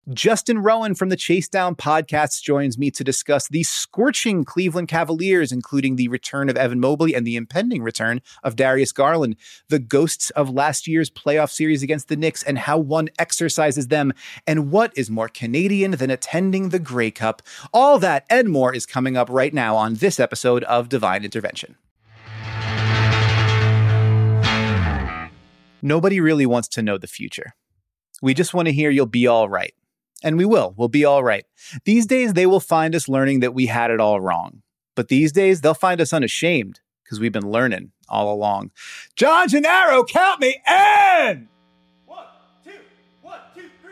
Justin Rowan from the Chase Down podcast joins me to discuss the scorching Cleveland Cavaliers, including the return of Evan Mobley and the impending return of Darius Garland, the ghosts of last year's playoff series against the Knicks and how one exercises them, and what is more Canadian than attending the Grey Cup. All that and more is coming up right now on this episode of Divine Intervention. Nobody really wants to know the future. We just want to hear you'll be all right. And we will. We'll be all right. These days, they will find us learning that we had it all wrong. But these days, they'll find us unashamed because we've been learning all along. John Gennaro, count me in! 1, 2, 1, 2, 3.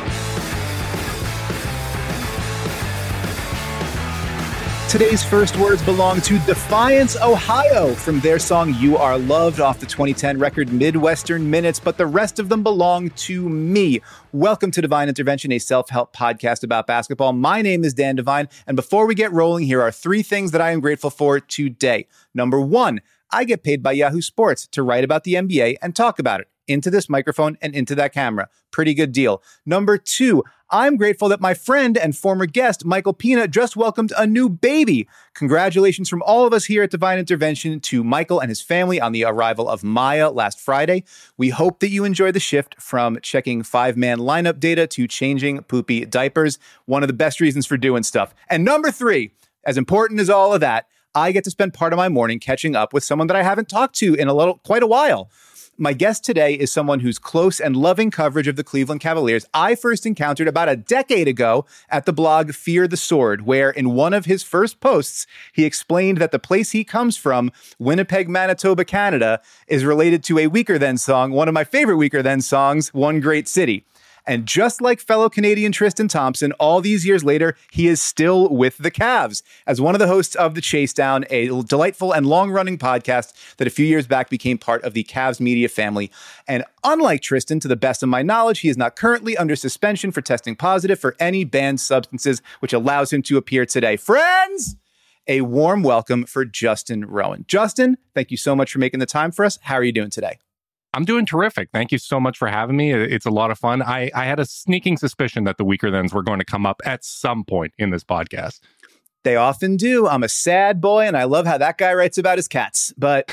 Today's first words belong to Defiance, Ohio, from their song You Are Loved off the 2010 record Midwestern Minutes, but the rest of them belong to me. Welcome to Divine Intervention, a self-help podcast about basketball. My name is Dan Devine, and before we get rolling, here are 3 things that I am grateful for today. Number 1, I get paid by Yahoo Sports to write about the NBA and talk about it into this microphone and into that camera. Pretty good deal. Number 2, I'm grateful that my friend and former guest, Michael Pina, just welcomed a new baby. Congratulations from all of us here at Divine Intervention to Michael and his family on the arrival of Maya last Friday. We hope that you enjoy the shift from checking 5-man lineup data to changing poopy diapers. One of the best reasons for doing stuff. And number 3, as important as all of that, I get to spend part of my morning catching up with someone that I haven't talked to in quite a while. My guest today is someone whose close and loving coverage of the Cleveland Cavaliers I first encountered about a decade ago at the blog Fear the Sword, where in one of his first posts, he explained that the place he comes from, Winnipeg, Manitoba, Canada, is related to a Weaker Than song, one of my favorite Weaker Than songs, One Great City. And just like fellow Canadian Tristan Thompson, all these years later, he is still with the Cavs as one of the hosts of The Chase Down, a delightful and long-running podcast that a few years back became part of the Cavs media family. And unlike Tristan, to the best of my knowledge, he is not currently under suspension for testing positive for any banned substances, which allows him to appear today. Friends, a warm welcome for Justin Rowan. Justin, thank you so much for making the time for us. How are you doing today? I'm doing terrific. Thank you so much for having me. It's a lot of fun. I had a sneaking suspicion that the Weaker Thans were going to come up at some point in this podcast. They often do. I'm a sad boy, and I love how that guy writes about his cats. But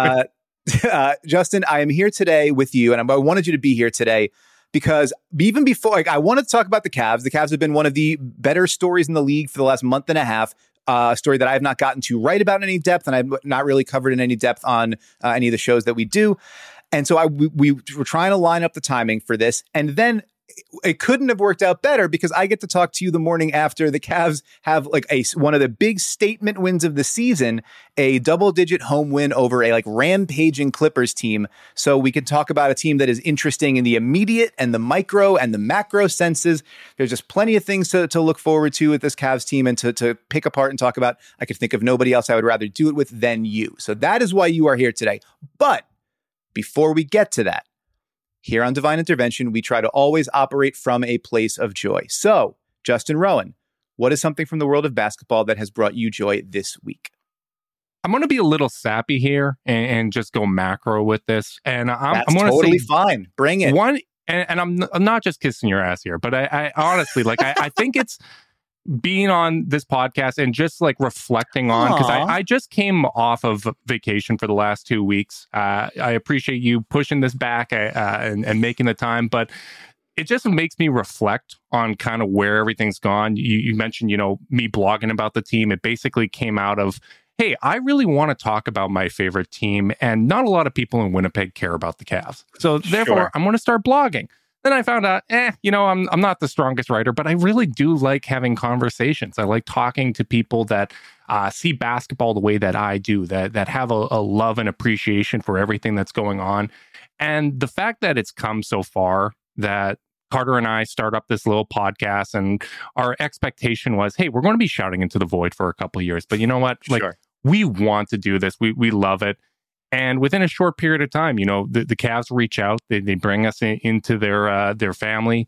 Justin, I am here today with you, and I wanted you to be here today because even before, I wanted to talk about the Cavs. The Cavs have been one of the better stories in the league for the last month and a half. A story that I have not gotten to write about in any depth, and I've not really covered in any depth on any of the shows that we do. And so we were trying to line up the timing for this. And then it couldn't have worked out better because I get to talk to you the morning after the Cavs have one of the big statement wins of the season, a double-digit home win over a rampaging Clippers team. So we can talk about a team that is interesting in the immediate and the micro and the macro senses. There's just plenty of things to look forward to with this Cavs team and to pick apart and talk about. I could think of nobody else I would rather do it with than you. So that is why you are here today. But before we get to that, here on Divine Intervention, we try to always operate from a place of joy. So, Justin Rowan, what is something from the world of basketball that has brought you joy this week? I'm going to be a little sappy here and just go macro with this. And I'm going totally to say fine. Bring it. I'm not just kissing your ass here, but I honestly, I think it's being on this podcast and just reflecting on, because I just came off of vacation for the last 2 weeks. I appreciate you pushing this back and making the time, but it just makes me reflect on kind of where everything's gone. You mentioned, me blogging about the team. It basically came out of, hey, I really want to talk about my favorite team, and not a lot of people in Winnipeg care about the Cavs. So therefore, I'm going to start blogging. Then I found out, I'm not the strongest writer, but I really do like having conversations. I like talking to people that see basketball the way that I do, that have a love and appreciation for everything that's going on. And the fact that it's come so far, that Carter and I start up this little podcast, and our expectation was, hey, we're going to be shouting into the void for a couple of years. But you know what? We want to do this. We love it. And within a short period of time, the Cavs reach out. They bring us into their family.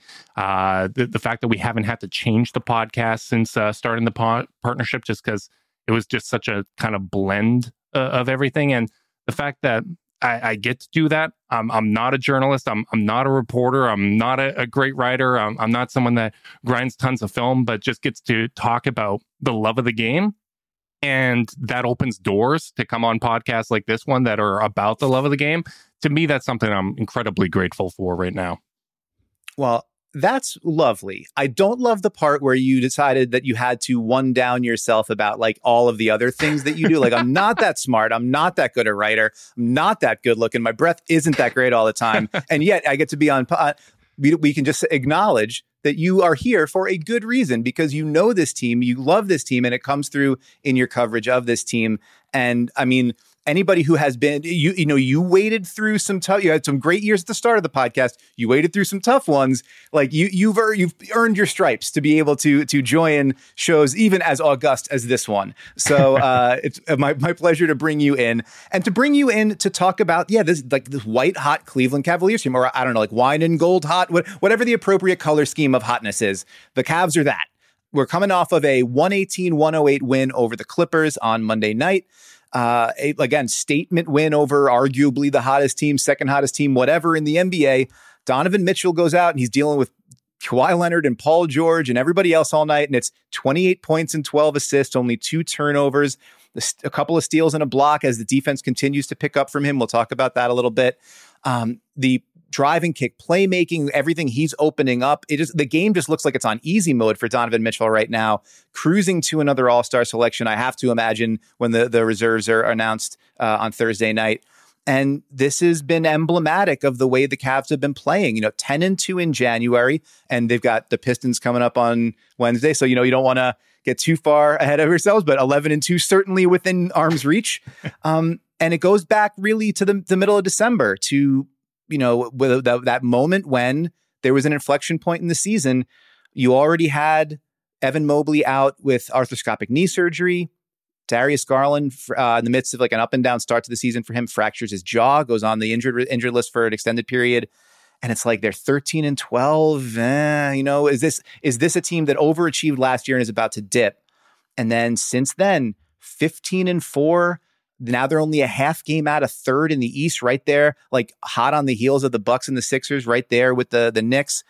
The fact that we haven't had to change the podcast since starting the partnership, just because it was just such a kind of blend of everything. And the fact that I get to do that. I'm not a journalist. I'm not a reporter. I'm not a great writer. I'm not someone that grinds tons of film, but just gets to talk about the love of the game. And that opens doors to come on podcasts like this one that are about the love of the game. To me, that's something I'm incredibly grateful for right now. Well, that's lovely. I don't love the part where you decided that you had to one down yourself about like all of the other things that you do. Like, I'm not that smart. I'm not that good a writer. I'm not that good looking. My breath isn't that great all the time. And yet I get to be on. We can just acknowledge that you are here for a good reason, because you know this team, you love this team, and it comes through in your coverage of this team. And I mean, anybody who has been, you waded through some tough, you had some great years at the start of the podcast. You waded through some tough ones. Like you've earned your stripes to be able to join shows even as august as this one. So it's my pleasure to bring you in to talk about, this white hot Cleveland Cavaliers team, or I don't know, like wine and gold hot, whatever the appropriate color scheme of hotness is. The Cavs are that. We're coming off of a 118-108 win over the Clippers on Monday night. Again, statement win over arguably the hottest team, second hottest team, whatever in the NBA. Donovan Mitchell goes out and he's dealing with Kawhi Leonard and Paul George and everybody else all night. And it's 28 points and 12 assists, only 2 turnovers, a couple of steals and a block as the defense continues to pick up from him. We'll talk about that a little bit. The driving kick, playmaking, everything he's opening up. The game just looks like it's on easy mode for Donovan Mitchell right now, cruising to another All-Star selection, I have to imagine, when the reserves are announced on Thursday night. And this has been emblematic of the way the Cavs have been playing, 10-2 in January, and they've got the Pistons coming up on Wednesday. So, you don't want to get too far ahead of yourselves, but 11-2 certainly within arm's reach. And it goes back really to the middle of December to, with that moment when there was an inflection point in the season. You already had Evan Mobley out with arthroscopic knee surgery. Darius Garland, in the midst of like an up and down start to the season for him, fractures his jaw, goes on the injured list for an extended period. And it's like they're 13-12. Is this a team that overachieved last year and is about to dip? And then since then, 15-4. Now they're only a half game out of third in the East, right there, like hot on the heels of the Bucks and the Sixers, right there with the Knicks.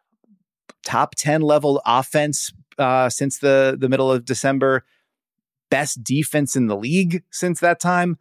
Top 10 level offense since the middle of December. Best defense in the league since that time.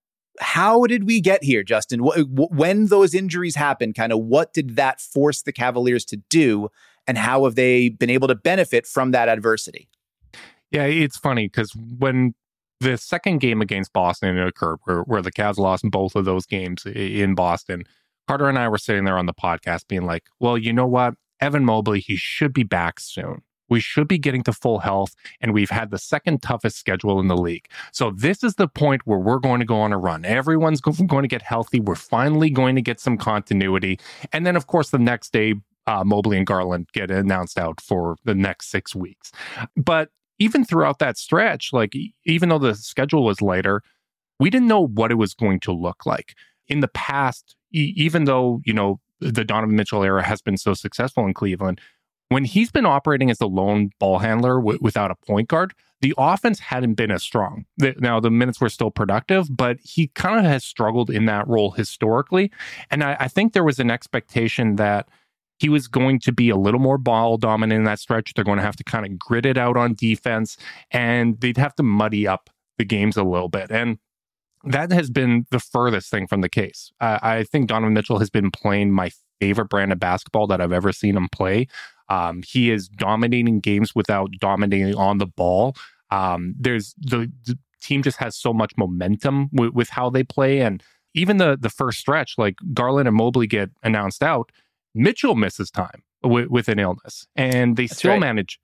How did we get here, Justin? When those injuries happened, kind of what did that force the Cavaliers to do, and how have they been able to benefit from that adversity? Yeah, it's funny because when the second game against Boston occurred, where the Cavs lost both of those games in Boston, Carter and I were sitting there on the podcast being like, well, you know what? Evan Mobley, he should be back soon. We should be getting to full health, and we've had the second toughest schedule in the league. So this is the point where we're going to go on a run. Everyone's going to get healthy. We're finally going to get some continuity. And then, of course, the next day, Mobley and Garland get announced out for the next 6 weeks. But even throughout that stretch, like even though the schedule was lighter, we didn't know what it was going to look like. In the past, even though, the Donovan Mitchell era has been so successful in Cleveland, when he's been operating as the lone ball handler without a point guard, the offense hadn't been as strong. Now, the minutes were still productive, but he kind of has struggled in that role historically. And I think there was an expectation that he was going to be a little more ball dominant in that stretch. They're going to have to kind of grit it out on defense, and they'd have to muddy up the games a little bit. And that has been the furthest thing from the case. I think Donovan Mitchell has been playing my favorite brand of basketball that I've ever seen him play. He is dominating games without dominating on the ball. There's the team just has so much momentum with how they play. And even the first stretch, like Garland and Mobley get announced out, Mitchell misses time with an illness, and they still manage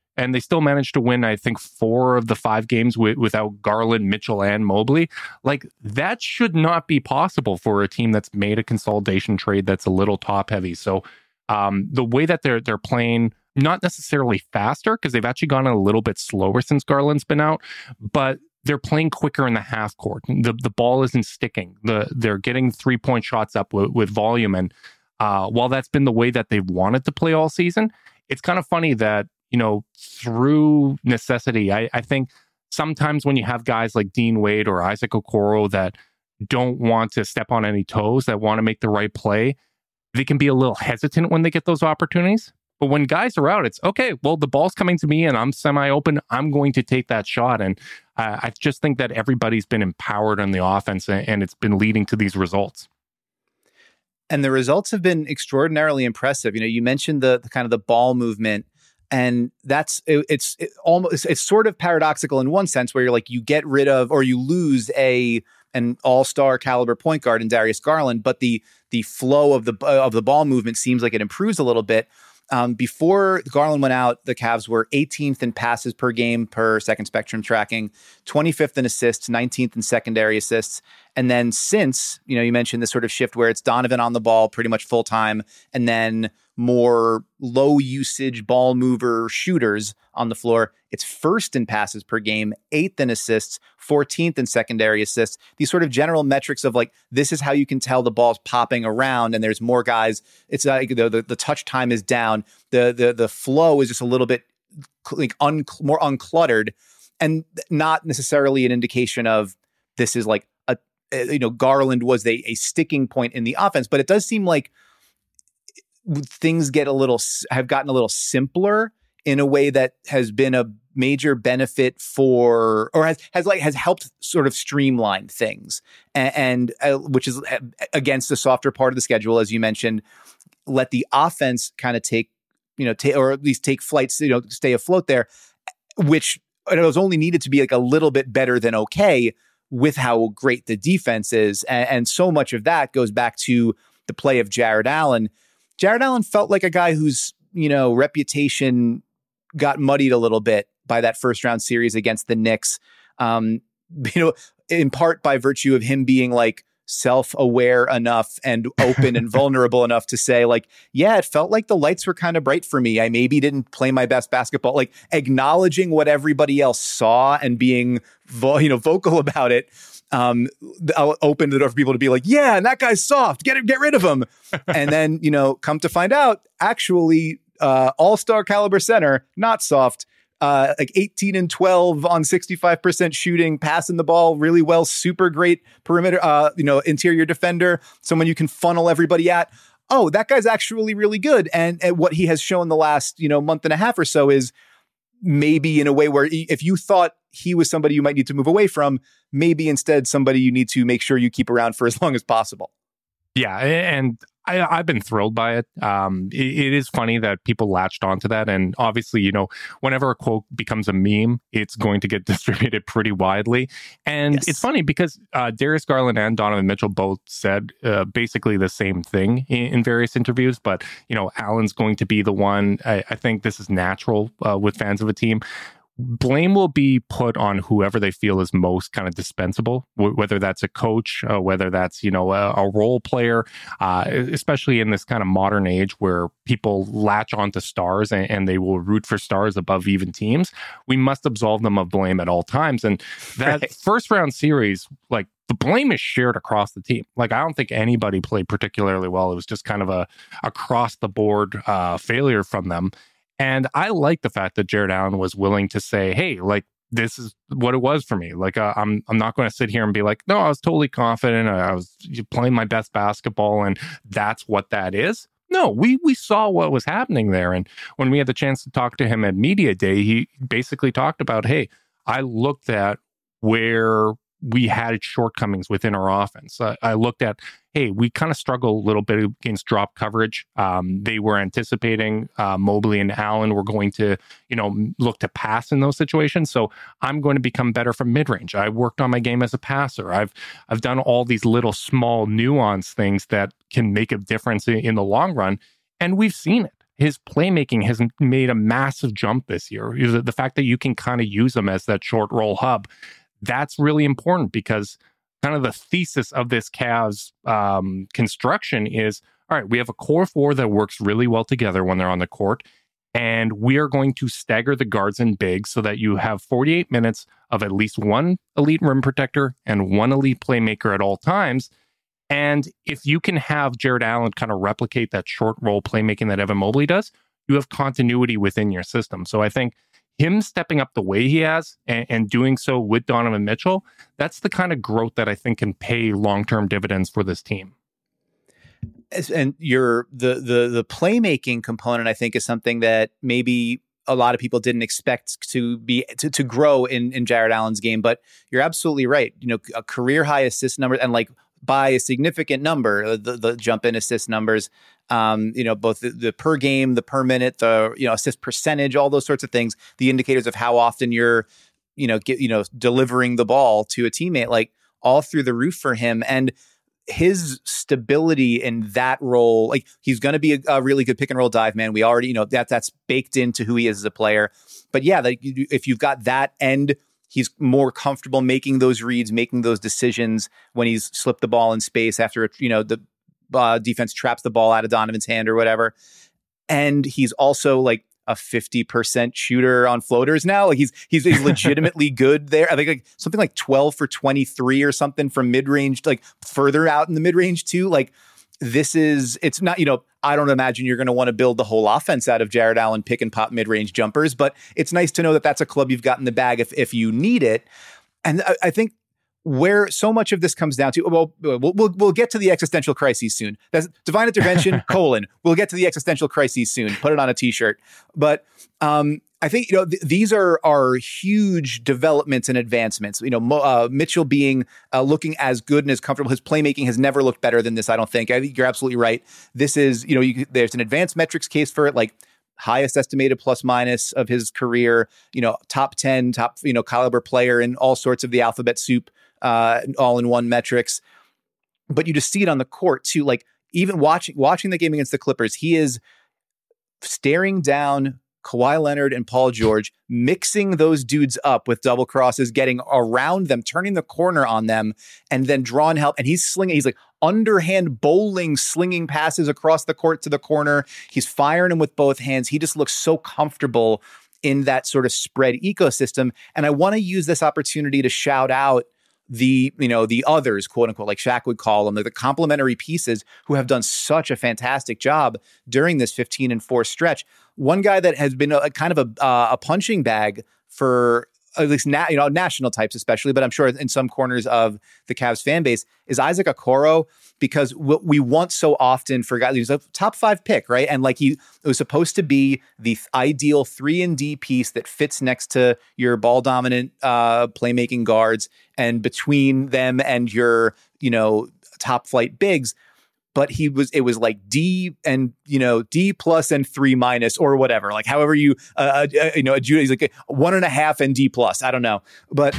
to win, I think, 4 of the 5 games without Garland, Mitchell, and Mobley. Like, that should not be possible for a team that's made a consolidation trade that's a little top heavy. So the way that they're playing, not necessarily faster, because they've actually gone a little bit slower since Garland's been out, but they're playing quicker in the half court. The ball isn't sticking. They're getting 3-point shots up with volume. And while that's been the way that they've wanted to play all season, it's kind of funny that, through necessity, I think sometimes when you have guys like Dean Wade or Isaac Okoro that don't want to step on any toes, that want to make the right play, they can be a little hesitant when they get those opportunities. But when guys are out, it's okay, well, the ball's coming to me and I'm semi-open. I'm going to take that shot. And I just think that everybody's been empowered on the offense, and it's been leading to these results. And the results have been extraordinarily impressive. You mentioned the kind of the ball movement, and it's sort of paradoxical in one sense, where you're like, you get rid of or you lose an all-star caliber point guard in Darius Garland, but the flow of the ball movement seems like it improves a little bit. Before Garland went out, the Cavs were 18th in passes per game per Second Spectrum tracking, 25th in assists, 19th in secondary assists. And then since, you mentioned this sort of shift where it's Donovan on the ball pretty much full time, and then more low usage ball mover shooters on the floor, it's first in passes per game, 8th in assists, 14th in secondary assists. These sort of general metrics of like, this is how you can tell the ball's popping around and there's more guys. It's like the touch time is down. The flow is just a little bit like more uncluttered, and not necessarily an indication of this is like Garland was a sticking point in the offense, but it does seem like things have gotten a little simpler in a way that has been a major benefit for, or has helped sort of streamline things, and which is against the softer part of the schedule, as you mentioned. Let the offense kind of take or at least take flights, stay afloat there, which it was only needed to be like a little bit better than okay with how great the defense is, and so much of that goes back to the play of Jarrett Allen. Jarrett Allen felt like a guy whose, reputation got muddied a little bit by that first round series against the Knicks. In part by virtue of him being like self-aware enough and open and vulnerable enough to say like, yeah, it felt like the lights were kind of bright for me. I maybe didn't play my best basketball, like acknowledging what everybody else saw and being, vocal about it. I'll open the door for people to be like, yeah, and that guy's soft, get rid of him. And then, come to find out, actually, all-star caliber center, not soft, like 18 and 12 on 65% shooting, passing the ball really well, super great perimeter, interior defender, someone you can funnel everybody at. Oh, that guy's actually really good. And what he has shown the last, month and a half or so is maybe in a way where if you thought he was somebody you might need to move away from, maybe instead somebody you need to make sure you keep around for as long as possible. Yeah, and I've been thrilled by it. It is funny that people latched onto that. And obviously, whenever a quote becomes a meme, it's going to get distributed pretty widely. And It's funny because Darius Garland and Donovan Mitchell both said basically the same thing in various interviews. But, Allen's going to be the one. I think this is natural with fans of a team. Blame will be put on whoever they feel is most kind of dispensable, whether that's a coach, whether that's, a role player, especially in this kind of modern age where people latch onto stars and they will root for stars above even teams. We must absolve them of blame at all times. And that first round series, like, the blame is shared across the team. Like, I don't think anybody played particularly well. It was just kind of a across the board failure from them. And I like the fact that Jarrett Allen was willing to say, hey, like, this is what it was for me. Like, I'm not going to sit here and be like, no, I was totally confident. I was playing my best basketball, and that's what that is. No, we saw what was happening there. And when we had the chance to talk to him at Media Day, he basically talked about, hey, I looked at where we had shortcomings within our offense. I looked at, hey, we kind of struggle a little bit against drop coverage. They were anticipating Mobley and Allen were going to, look to pass in those situations. So I'm going to become better from mid-range. I worked on my game as a passer. I've done all these little small nuance things that can make a difference in the long run. And we've seen it. His playmaking has made a massive jump this year. The fact that you can kind of use him as that short roll hub, that's really important because kind of the thesis of this Cavs construction is, all right, we have a core four that works really well together when they're on the court, and we are going to stagger the guards and bigs so that you have 48 minutes of at least one elite rim protector and one elite playmaker at all times. And if you can have Jarrett Allen kind of replicate that short roll playmaking that Evan Mobley does, you have continuity within your system. So I think him stepping up the way he has and doing so with Donovan Mitchell, that's the kind of growth that I think can pay long-term dividends for this team. And the playmaking component, I think, is something that maybe a lot of people didn't expect to grow in Jarrett Allen's game. But you're absolutely right. A career high assist number, and like by a significant number, the jump in assist numbers, both the per game, the per minute, the assist percentage, all those sorts of things, the indicators of how often you're delivering the ball to a teammate, like all through the roof for him. And his stability in that role, like he's going to be a really good pick and roll dive man. We already, that's baked into who he is as a player. But yeah, if you've got that end, he's more comfortable making those reads, making those decisions when he's slipped the ball in space after, the defense traps the ball out of Donovan's hand or whatever. And he's also like a 50% shooter on floaters now. Like he's legitimately good there. I think like something like 12 for 23 or something from mid-range, like further out in the mid-range too. Like it's not, I don't imagine you're going to want to build the whole offense out of Jarrett Allen pick and pop mid-range jumpers, but it's nice to know that that's a club you've got in the bag if you need it. And I think where so much of this comes down to, we'll get to the existential crises soon. That's divine intervention, : we'll get to the existential crises soon. Put it on a t-shirt. But I think, these are huge developments and advancements. Mitchell being looking as good and as comfortable. His playmaking has never looked better than this, I don't think. I think you're absolutely right. This is, there's an advanced metrics case for it, like highest estimated plus minus of his career, top 10, top, caliber player in all sorts of the alphabet soup, all in one metrics. But you just see it on the court too. Like even watching the game against the Clippers, he is staring down Kawhi Leonard and Paul George, mixing those dudes up with double crosses, getting around them, turning the corner on them, and then drawing help. And he's like underhand bowling, slinging passes across the court to the corner. He's firing them with both hands. He just looks so comfortable in that sort of spread ecosystem. And I want to use this opportunity to shout out the others, quote unquote, like Shaq would call them, the complementary pieces who have done such a fantastic job during this 15-4 stretch. One guy that has been a kind of a punching bag for at least national types especially, but I'm sure in some corners of the Cavs fan base, is Isaac Okoro, because what we want so often for guys, he's a top 5 pick, right? And like it was supposed to be the ideal 3-and-D piece that fits next to your ball dominant playmaking guards and between them and your, top flight bigs. But it was like D and, D plus and 3- or whatever, like however you, he's like 1.5 and D plus. I don't know. But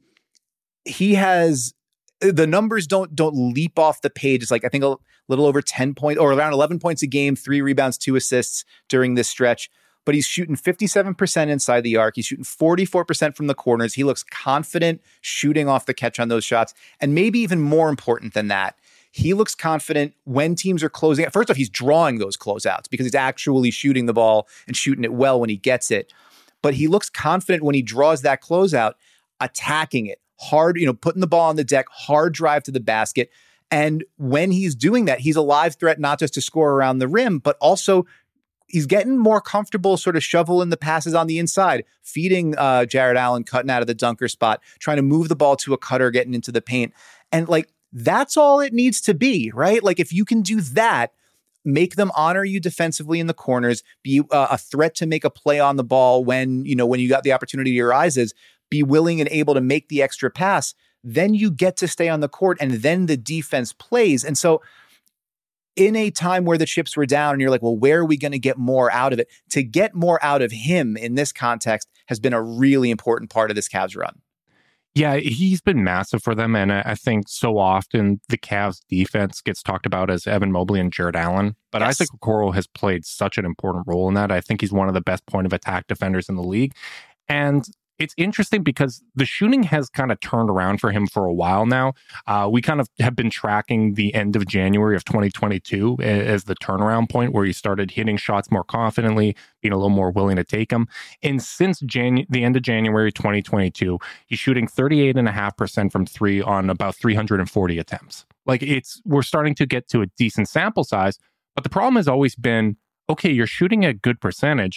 he has, the numbers don't leap off the page. It's like, I think a little over 10 points or around 11 points a game, 3 rebounds, 2 assists during this stretch. But he's shooting 57% inside the arc. He's shooting 44% from the corners. He looks confident shooting off the catch on those shots. And maybe even more important than that, he looks confident when teams are closing. First off, he's drawing those closeouts because he's actually shooting the ball and shooting it well when he gets it. But he looks confident when he draws that closeout, attacking it hard, putting the ball on the deck, hard drive to the basket. And when he's doing that, he's a live threat, not just to score around the rim, but also he's getting more comfortable sort of shoveling the passes on the inside, feeding Jarrett Allen, cutting out of the dunker spot, trying to move the ball to a cutter, getting into the paint. And like, that's all it needs to be, right? Like if you can do that, make them honor you defensively in the corners, be a threat to make a play on the ball when you got the opportunity to your eyes is, be willing and able to make the extra pass, then you get to stay on the court and then the defense plays. And so in a time where the chips were down and you're like, well, where are we going to get more out of it? To get more out of him in this context has been a really important part of this Cavs run. Yeah, he's been massive for them. And I think so often the Cavs defense gets talked about as Evan Mobley and Jarrett Allen. But yes, Isaac Okoro has played such an important role in that. I think he's one of the best point of attack defenders in the league. And it's interesting because the shooting has kind of turned around for him for a while now. We kind of have been tracking the end of January of 2022 as the turnaround point where he started hitting shots more confidently, being a little more willing to take them. And since the end of January 2022, he's shooting 38.5% from 3 on about 340 attempts. Like we're starting to get to a decent sample size, but the problem has always been, okay, you're shooting a good percentage,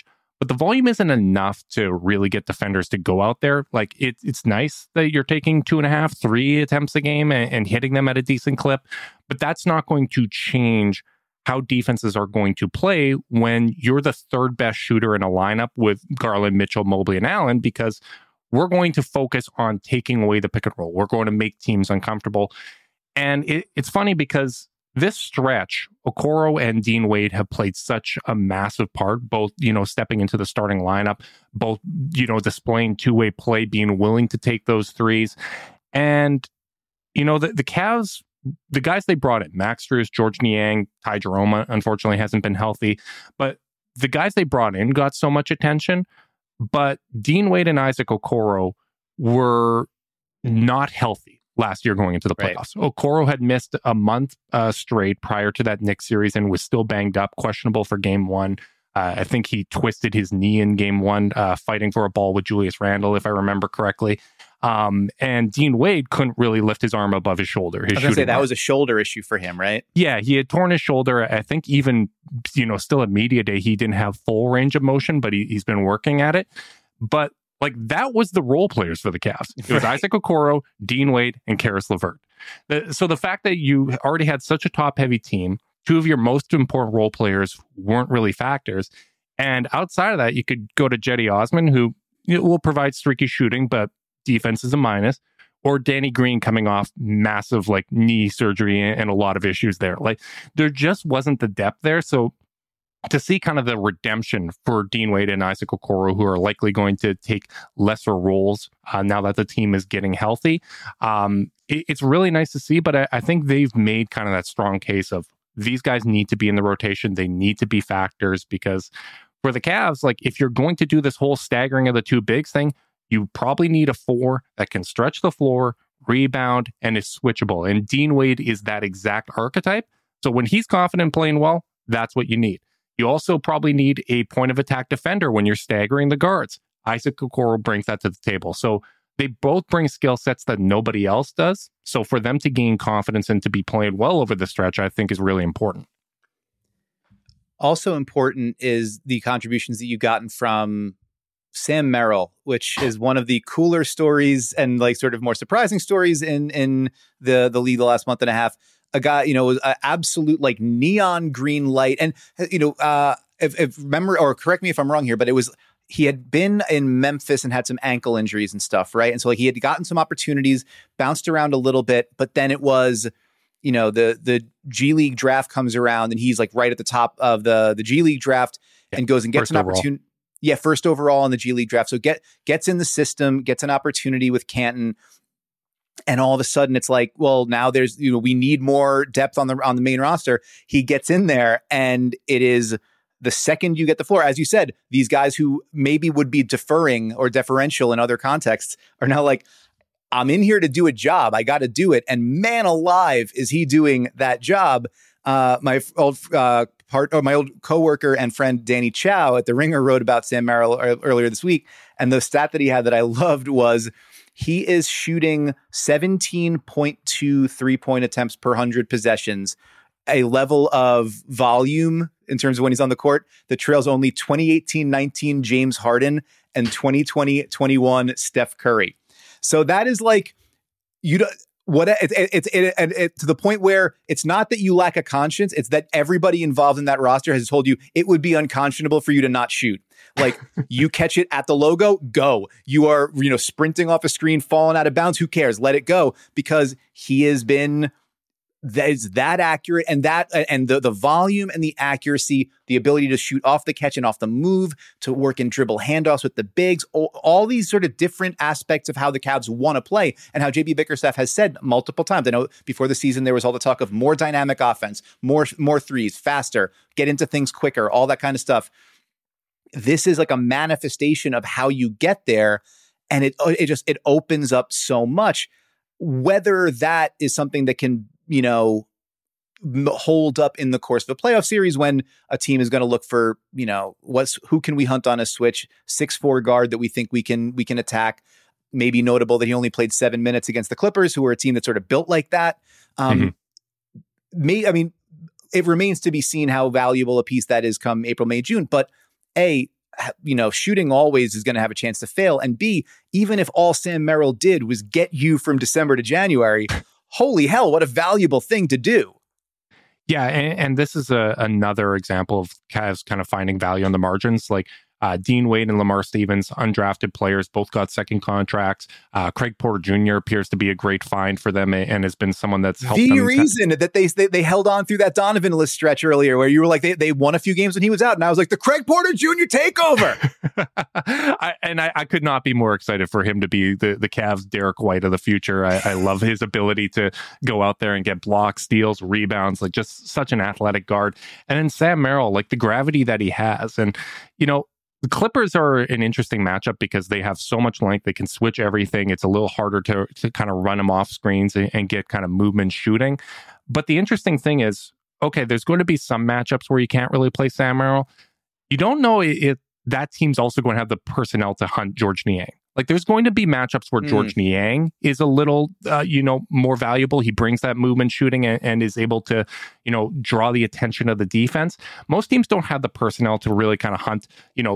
but the volume isn't enough to really get defenders to go out there. Like it's nice that you're taking 2.5, 3 attempts a game and hitting them at a decent clip, but that's not going to change how defenses are going to play when you're the third best shooter in a lineup with Garland, Mitchell, Mobley, and Allen, because we're going to focus on taking away the pick and roll. We're going to make teams uncomfortable. And it's funny because this stretch, Okoro and Dean Wade have played such a massive part, both, stepping into the starting lineup, both, displaying two-way play, being willing to take those threes. And, the Cavs, the guys they brought in, Max Strus, George Niang, Ty Jerome, unfortunately hasn't been healthy, but the guys they brought in got so much attention, but Dean Wade and Isaac Okoro were not healthy last year going into the playoffs. Right. Okoro had missed a month straight prior to that Knicks series and was still banged up, questionable for game one. I think he twisted his knee in game one, fighting for a ball with Julius Randle, if I remember correctly. And Dean Wade couldn't really lift his arm above his shoulder. I was going to say that was a shoulder issue for him, right? Yeah, he had torn his shoulder. I think even, still at media day, he didn't have full range of motion, but he's been working at it. But that was the role players for the Cavs. It was Isaac Okoro, Dean Wade, and Karis LeVert. So the fact that you already had such a top-heavy team, two of your most important role players weren't really factors. And outside of that, you could go to Jetty Osman, who will provide streaky shooting, but defense is a minus, or Danny Green coming off massive knee surgery and a lot of issues there. There just wasn't the depth there. So to see kind of the redemption for Dean Wade and Isaac Okoro, who are likely going to take lesser roles now that the team is getting healthy, it's really nice to see. But I think they've made kind of that strong case of these guys need to be in the rotation. They need to be factors, because for the Cavs, if you're going to do this whole staggering of the two bigs thing, you probably need a 4 that can stretch the floor, rebound, and is switchable. And Dean Wade is that exact archetype. So when he's confident playing well, that's what you need. You also probably need a point of attack defender when you're staggering the guards. Isaac Okoro brings that to the table. So they both bring skill sets that nobody else does. So for them to gain confidence and to be playing well over the stretch, I think is really important. Also important is the contributions that you've gotten from Sam Merrill, which is one of the cooler stories and sort of more surprising stories in the league the last month and a half. A guy, was an absolute neon green light. And, if remember, or correct me if I'm wrong here, but he had been in Memphis and had some ankle injuries and stuff, right? And so he had gotten some opportunities, bounced around a little bit, but then it was, the G League draft comes around and he's right at the top of the G League draft and goes and gets an opportunity. Yeah, first overall in the G League draft. So gets in the system, gets an opportunity with Canton. And all of a sudden it's well, now there's, we need more depth on the main roster. He gets in there and it is the second you get the floor. As you said, these guys who maybe would be deferring or deferential in other contexts are now I'm in here to do a job. I got to do it. And man alive, is he doing that job. My old coworker and friend Danny Chow at The Ringer wrote about Sam Merrill earlier this week. And the stat that he had that I loved was he is shooting 17.2 3-point attempts per 100 possessions, a level of volume in terms of when he's on the court that trails only 2018-19 James Harden and 2020-21 Steph Curry. So that is it's to the point where it's not that you lack a conscience, it's that everybody involved in that roster has told you it would be unconscionable for you to not shoot. You catch it at the logo, go. You are, sprinting off a screen, falling out of bounds, who cares? Let it go, because he has been that accurate, and the volume and the accuracy, the ability to shoot off the catch and off the move, to work in dribble handoffs with the bigs, all these sort of different aspects of how the Cavs want to play, and how JB Bickerstaff has said multiple times. I know before the season there was all the talk of more dynamic offense, more threes, faster, get into things quicker, all that kind of stuff. This is a manifestation of how you get there, and it opens up so much. Whether that is something that can hold up in the course of a playoff series when a team is going to look for, who can we hunt on a switch, 6'4" guard that we think we can attack. Maybe notable that he only played 7 minutes against the Clippers, who are a team that's sort of built like that. It remains to be seen how valuable a piece that is come April, May, June. But shooting always is going to have a chance to fail. And B, even if all Sam Merrill did was get you from December to January, holy hell, what a valuable thing to do. Yeah, and this is another example of Cavs kind of finding value on the margins. Like Dean Wade and Lamar Stevens, undrafted players, both got second contracts. Craig Porter Jr. appears to be a great find for them and has been someone that's helped them. The reason that they held on through that Donovan list stretch earlier where you were like, they won a few games when he was out. And I was like, the Craig Porter Jr. takeover. I could not be more excited for him to be the Cavs' Derek White of the future. I love his ability to go out there and get blocks, steals, rebounds, like just such an athletic guard. And then Sam Merrill, like the gravity that he has. And, the Clippers are an interesting matchup because they have so much length. They can switch everything. It's a little harder to kind of run them off screens and get kind of movement shooting. But the interesting thing is, okay, there's going to be some matchups where you can't really play Sam Merrill. You don't know if that team's also going to have the personnel to hunt George Niang. Like there's going to be matchups where George Niang is a little, more valuable. He brings that movement shooting and is able to, draw the attention of the defense. Most teams don't have the personnel to really kind of hunt,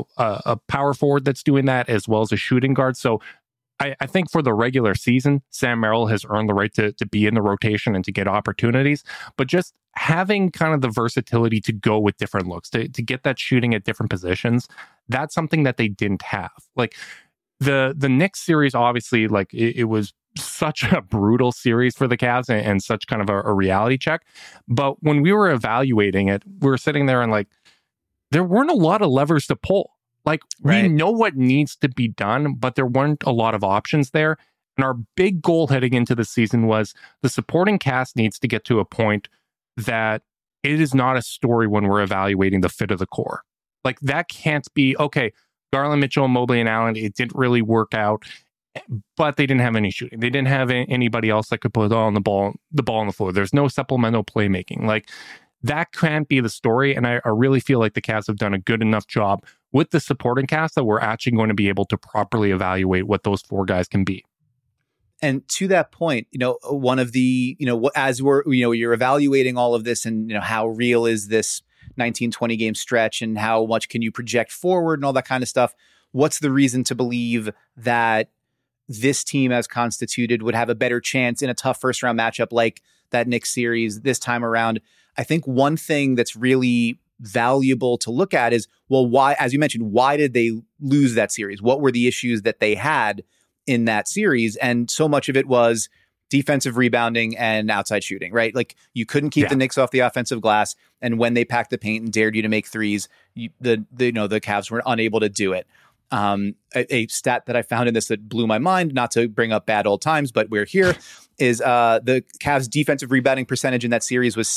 a power forward that's doing that as well as a shooting guard. So I think for the regular season, Sam Merrill has earned the right to be in the rotation and to get opportunities. But just having kind of the versatility to go with different looks, to get that shooting at different positions, that's something that they didn't have. Like, The Knicks series, obviously, like it was such a brutal series for the Cavs and such kind of a reality check. But when we were evaluating it, we were sitting there and like, there weren't a lot of levers to pull. Like we know what needs to be done, but there weren't a lot of options there. And our big goal heading into the season was the supporting cast needs to get to a point that it is not a story when we're evaluating the fit of the core. Like that can't be, okay, Garland, Mitchell, Mobley, and Allen, it didn't really work out, but they didn't have any shooting. They didn't have anybody else that could put on the ball on the floor. There's no supplemental playmaking. Like that can't be the story. And I really feel like the Cavs have done a good enough job with the supporting cast that we're actually going to be able to properly evaluate what those four guys can be. And to that point, one of the, as you're evaluating all of this and, how real is this 19-20 game stretch and how much can you project forward and all that kind of stuff. What's the reason to believe that this team as constituted would have a better chance in a tough first round matchup like that Knicks series this time around? I think one thing that's really valuable to look at is, well, why, as you mentioned, why did they lose that series? What were the issues that they had in that series? And so much of it was defensive rebounding and outside shooting, right? Like you couldn't keep the Knicks off the offensive glass. And when they packed the paint and dared you to make threes, the Cavs were unable to do it. A stat that I found in this that blew my mind, not to bring up bad old times, but we're here, is the Cavs defensive rebounding percentage in that series was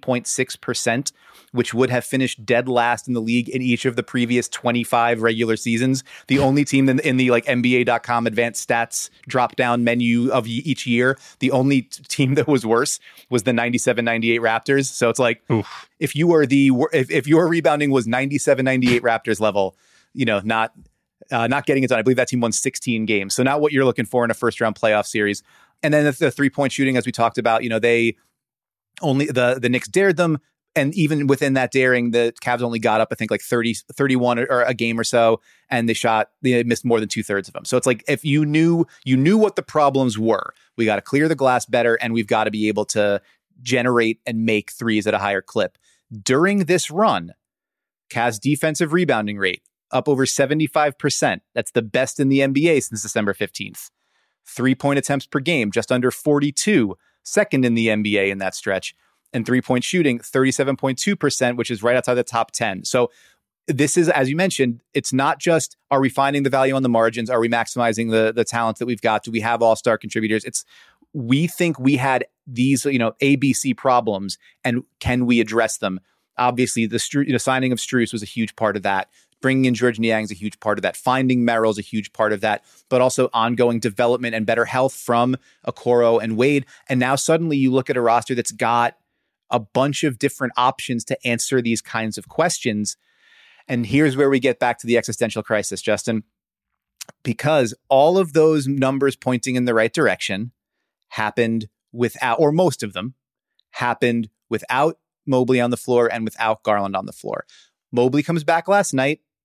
60.6%, which would have finished dead last in the league in each of the previous 25 regular seasons. The only team in the like NBA.com advanced stats drop down menu of each year, the only team that was worse was the 97-98 Raptors. So it's like, if you were if your rebounding was 97-98 Raptors level, not getting it done. I believe that team won 16 games. So not what you're looking for in a first round playoff series. And then the 3-point shooting, as we talked about, they only, the Knicks dared them. And even within that daring, the Cavs only got up, I think like 31 or a game or so. And they missed more than 2/3 of them. So it's like, if you knew what the problems were, we got to clear the glass better. And we've got to be able to generate and make threes at a higher clip. During this run, Cavs defensive rebounding rate up over 75%. That's the best in the NBA since December 15th. 3-point attempts per game, just under 42, second in the NBA in that stretch. And 3-point shooting, 37.2%, which is right outside the top 10. So this is, as you mentioned, it's not just, are we finding the value on the margins? Are we maximizing the talent that we've got? Do we have all-star contributors? We think we had these, ABC problems, and can we address them? Obviously, the signing of Strus was a huge part of that. Bringing in George Niang is a huge part of that. Finding Merrill is a huge part of that, but also ongoing development and better health from Okoro and Wade. And now suddenly you look at a roster that's got a bunch of different options to answer these kinds of questions. And here's where we get back to the existential crisis, Justin, because all of those numbers pointing in the right direction happened without, or most of them happened without Mobley on the floor and without Garland on the floor. Mobley comes back last night.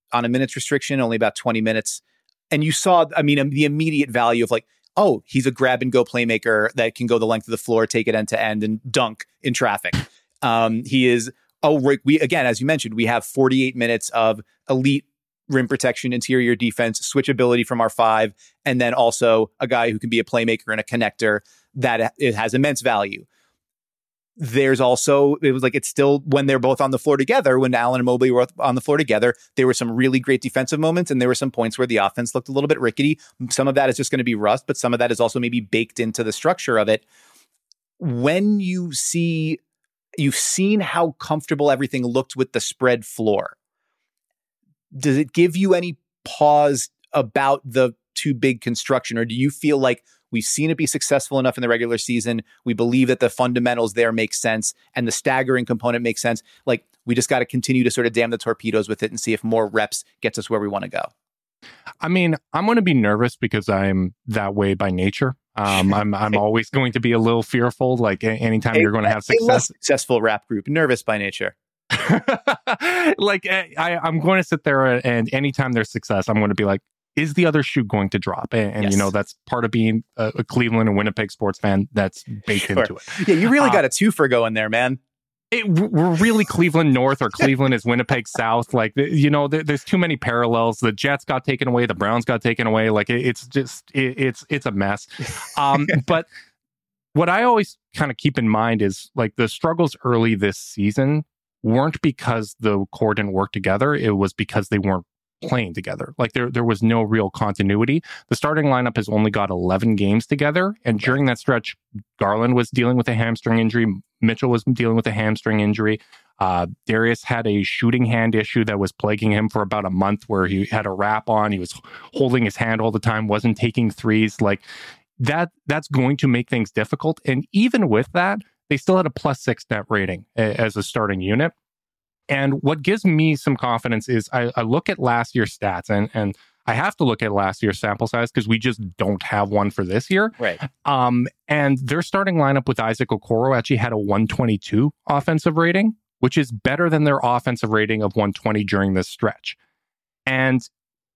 on a minutes restriction, only about 20 minutes. And you saw, I mean, the immediate value of like, oh, he's a grab and go playmaker that can go the length of the floor, take it end to end, and dunk in traffic. He is, we again, as you mentioned, we have 48 minutes of elite rim protection, interior defense, switchability from our five, and then also a guy who can be a playmaker and a connector that it has immense value. There's also, it was like, it's still, when they're both on the floor together, when Allen and Mobley were on the floor together, there were some really great defensive moments, and there were some points where the offense looked a little bit rickety. Some of that is just going to be rust, but some of that is also maybe baked into the structure of it. When you've seen how comfortable everything looked with the spread floor, does it give you any pause about the too big construction, or do you feel like we've seen it be successful enough in the regular season, we believe that the fundamentals there make sense and the staggering component makes sense, like we just got to continue to sort of damn the torpedoes with it and see if more reps gets us where we want to go? I mean, I'm going to be nervous because I'm that way by nature. I'm always going to be a little fearful, like anytime you're going to have success. A less successful rap group, nervous by nature. Like I'm going to sit there, and anytime there's success, I'm going to be like, is the other shoe going to drop? And yes. You know, that's part of being a Cleveland and Winnipeg sports fan. That's baked into it. Yeah, you really got a twofer going there, man. We're really Cleveland North, or Cleveland is Winnipeg South. Like, you know, there's too many parallels. The Jets got taken away. The Browns got taken away. Like, it's just, it's a mess. But what I always kind of keep in mind is like the struggles early this season weren't because the core didn't work together. It was because they weren't playing together. Like there was no real continuity. The starting lineup has only got 11 games together. And during that stretch, Garland was dealing with a hamstring injury. Mitchell was dealing with a hamstring injury. Darius had a shooting hand issue that was plaguing him for about a month, where he had a wrap on. He was holding his hand all the time, wasn't taking threes. Like that's going to make things difficult. And even with that, they still had a +6 net rating as a starting unit. And what gives me some confidence is I look at last year's stats, and I have to look at last year's sample size because we just don't have one for this year. Right. And their starting lineup with Isaac Okoro actually had a 122 offensive rating, which is better than their offensive rating of 120 during this stretch. And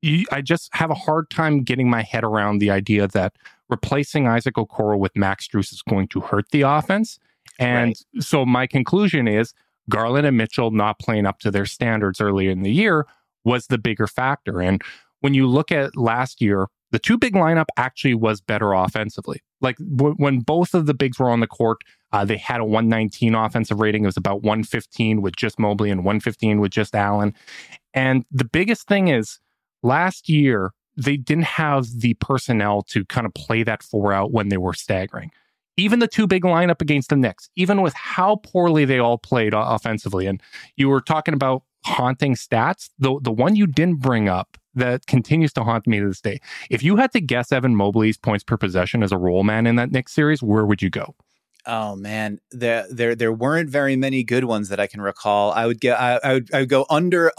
I just have a hard time getting my head around the idea that replacing Isaac Okoro with Max Strus is going to hurt the offense. And so my conclusion is Garland and Mitchell not playing up to their standards earlier in the year was the bigger factor. And when you look at last year, the two big lineup actually was better offensively. Like when both of the bigs were on the court, they had a 119 offensive rating. It was about 115 with just Mobley and 115 with just Allen. And the biggest thing is last year, they didn't have the personnel to kind of play that 4 out when they were staggering. Even the two big lineup against the Knicks, even with how poorly they all played offensively. And you were talking about haunting stats. The one you didn't bring up that continues to haunt me to this day. If you had to guess Evan Mobley's points per possession as a role man in that Knicks series, where would you go? Oh man, there weren't very many good ones that I can recall. I would go under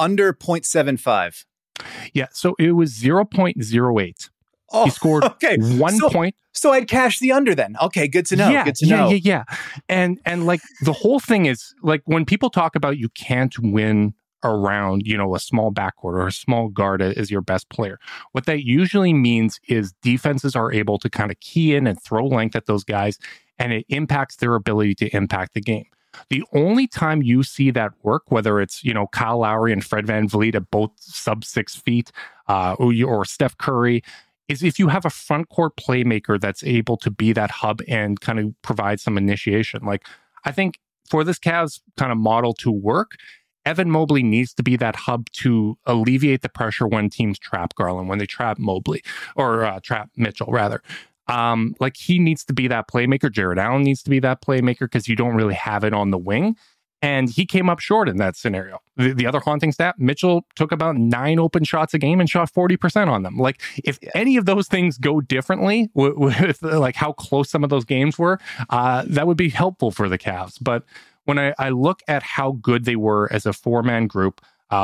0.75. Yeah, so it was 0.08. Oh, he scored 1 point. So I'd cash the under then. Okay, good to know. Yeah, good to know. Yeah. And like the whole thing is like when people talk about you can't win around, you know, a small backcourt or a small guard as your best player. What that usually means is defenses are able to kind of key in and throw length at those guys, and it impacts their ability to impact the game. The only time you see that work, whether it's, you know, Kyle Lowry and Fred VanVleet at both sub 6 feet, or Steph Curry, is if you have a front court playmaker that's able to be that hub and kind of provide some initiation. Like, I think for this Cavs kind of model to work, Evan Mobley needs to be that hub to alleviate the pressure when teams trap Garland, when they trap Mobley, or trap Mitchell, rather. Like, he needs to be that playmaker. Jared Allen needs to be that playmaker because you don't really have it on the wing. And he came up short in that scenario. The other haunting stat, Mitchell took about 9 open shots a game and shot 40% on them. Like, if any of those things go differently with like how close some of those games were, that would be helpful for the Cavs. But when I look at how good they were as a 4-man group,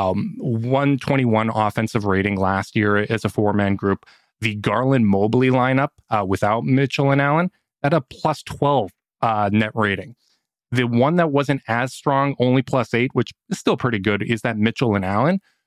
121 offensive rating last year as a 4-man group, the Garland-Mobley lineup without Mitchell and Allen at a +12 net rating. The one that wasn't as strong, only +8, which is still pretty good, is that Mitchell and Allen.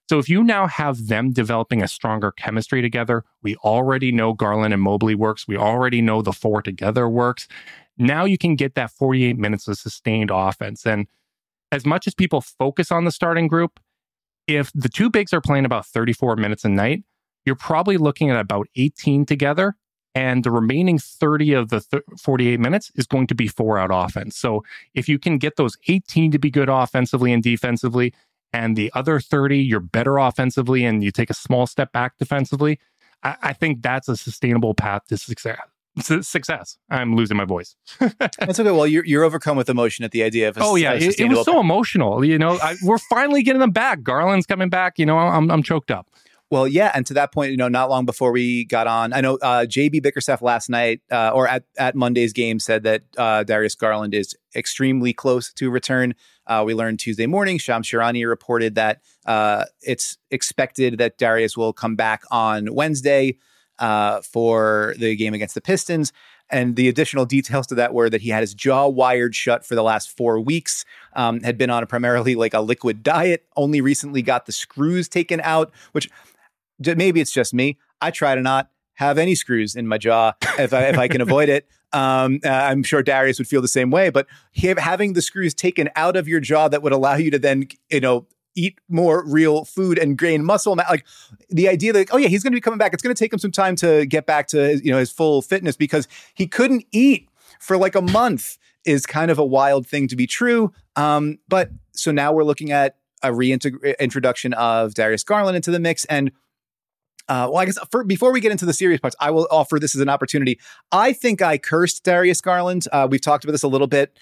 So if you now have them developing a stronger chemistry together, we already know Garland and Mobley works. We already know the four together works. Now you can get that 48 minutes of sustained offense. And as much as people focus on the starting group, if the two bigs are playing about 34 minutes a night, you're probably looking at about 18 together. And the remaining 30 of the 48 minutes is going to be 4-out offense. So if you can get those 18 to be good offensively and defensively, and the other 30, you're better offensively, and you take a small step back defensively, I think that's a sustainable path to success. I'm losing my voice. That's okay. Well, you're overcome with emotion at the idea of it was so emotional. We're finally getting them back. Garland's coming back. I'm choked up. Well, yeah, and to that point, not long before we got on, I know JB Bickerstaff last night or at Monday's game said that Darius Garland is extremely close to return. We learned Tuesday morning, Shams Charania reported that it's expected that Darius will come back on Wednesday for the game against the Pistons. And the additional details to that were that he had his jaw wired shut for the last 4 weeks, had been on primarily like a liquid diet, only recently got the screws taken out, which maybe it's just me. I try to not have any screws in my jaw if I can avoid it. I'm sure Darius would feel the same way, but having the screws taken out of your jaw that would allow you to then, eat more real food and gain muscle. Like the idea that, he's going to be coming back. It's going to take him some time to get back to, his full fitness because he couldn't eat for like a month is kind of a wild thing to be true. But so now we're looking at a reintroduction of Darius Garland into the mix. And I guess before we get into the serious parts, I will offer this as an opportunity. I think I cursed Darius Garland. We've talked about this a little bit.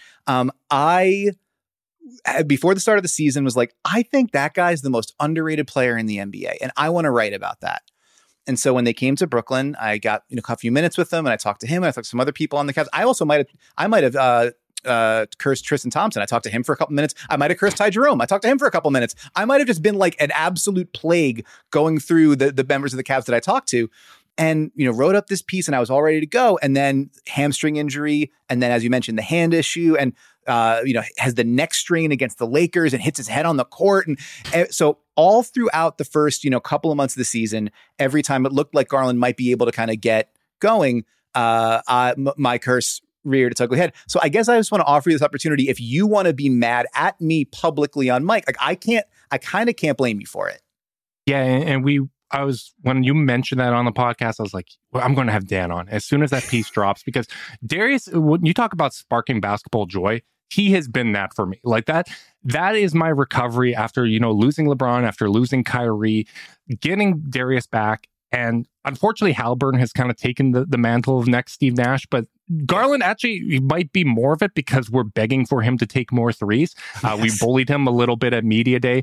Before the start of the season was like, I think that guy's the most underrated player in the NBA. And I want to write about that. And so when they came to Brooklyn, I got a few minutes with them and I talked to him and I talked to some other people on the Cavs. I also might have cursed Tristan Thompson. I talked to him for a couple minutes. I might have cursed Ty Jerome. I talked to him for a couple minutes. I might have just been like an absolute plague going through the members of the Cavs that I talked to. And, wrote up this piece and I was all ready to go. And then hamstring injury. And then, as you mentioned, the hand issue and, has the neck strain against the Lakers and hits his head on the court. And so all throughout the first, couple of months of the season, every time it looked like Garland might be able to kind of get going, my curse reared its ugly head. So I guess I just want to offer you this opportunity. If you want to be mad at me publicly on mic, like I kind of can't blame you for it. Yeah. And when you mentioned that on the podcast, I was like, well, I'm going to have Dan on as soon as that piece drops, because Darius, when you talk about sparking basketball joy, he has been that for me. Like that is my recovery after, losing LeBron, after losing Kyrie, getting Darius back. And unfortunately, Halliburton has kind of taken the mantle of next Steve Nash, but Garland actually might be more of it because we're begging for him to take more threes. Yes. We bullied him a little bit at media day.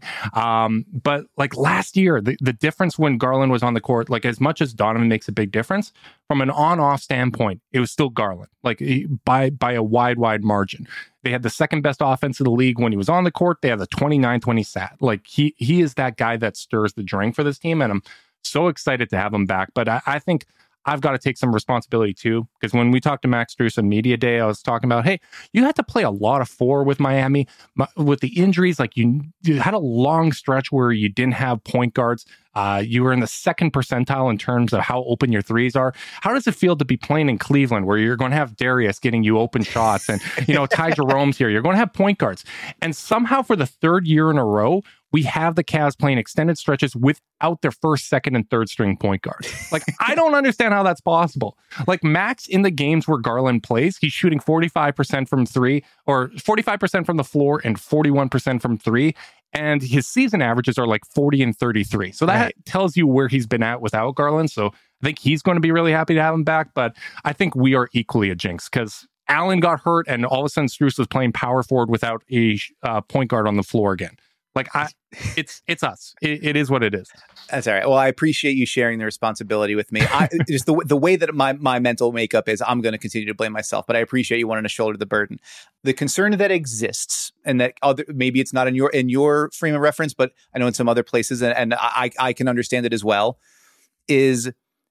But like last year, the difference when Garland was on the court, like as much as Donovan makes a big difference, from an on-off standpoint, it was still Garland, like by a wide margin. They had the second best offense in the league when he was on the court. They have the 29-20 stat. Like he is that guy that stirs the drink for this team. And I'm so excited to have him back. But I think I've got to take some responsibility too, because when we talked to Max Strus on media day, I was talking about, hey, you had to play a lot of 4 with Miami with the injuries. Like you had a long stretch where you didn't have point guards. You were in the second percentile in terms of how open your threes are. How does it feel to be playing in Cleveland where you're going to have Darius getting you open shots and, Ty Jerome's here. You're going to have point guards. And somehow for the third year in a row, we have the Cavs playing extended stretches without their first, second, and third string point guards. Like, I don't understand how that's possible. Like, Max, in the games where Garland plays, he's shooting 45% from 3, or 45% from the floor and 41% from 3. And his season averages are like 40 and 33. So that tells you where he's been at without Garland. So I think he's going to be really happy to have him back. But I think we are equally a jinx because Allen got hurt and all of a sudden Strus was playing power forward without a point guard on the floor again. Like, it's us. It is what it is. That's all right. Well, I appreciate you sharing the responsibility with me. Just the way that my mental makeup is, I'm going to continue to blame myself, but I appreciate you wanting to shoulder the burden. The concern that exists, and that maybe it's not in your frame of reference, but I know in some other places, and I can understand it as well, is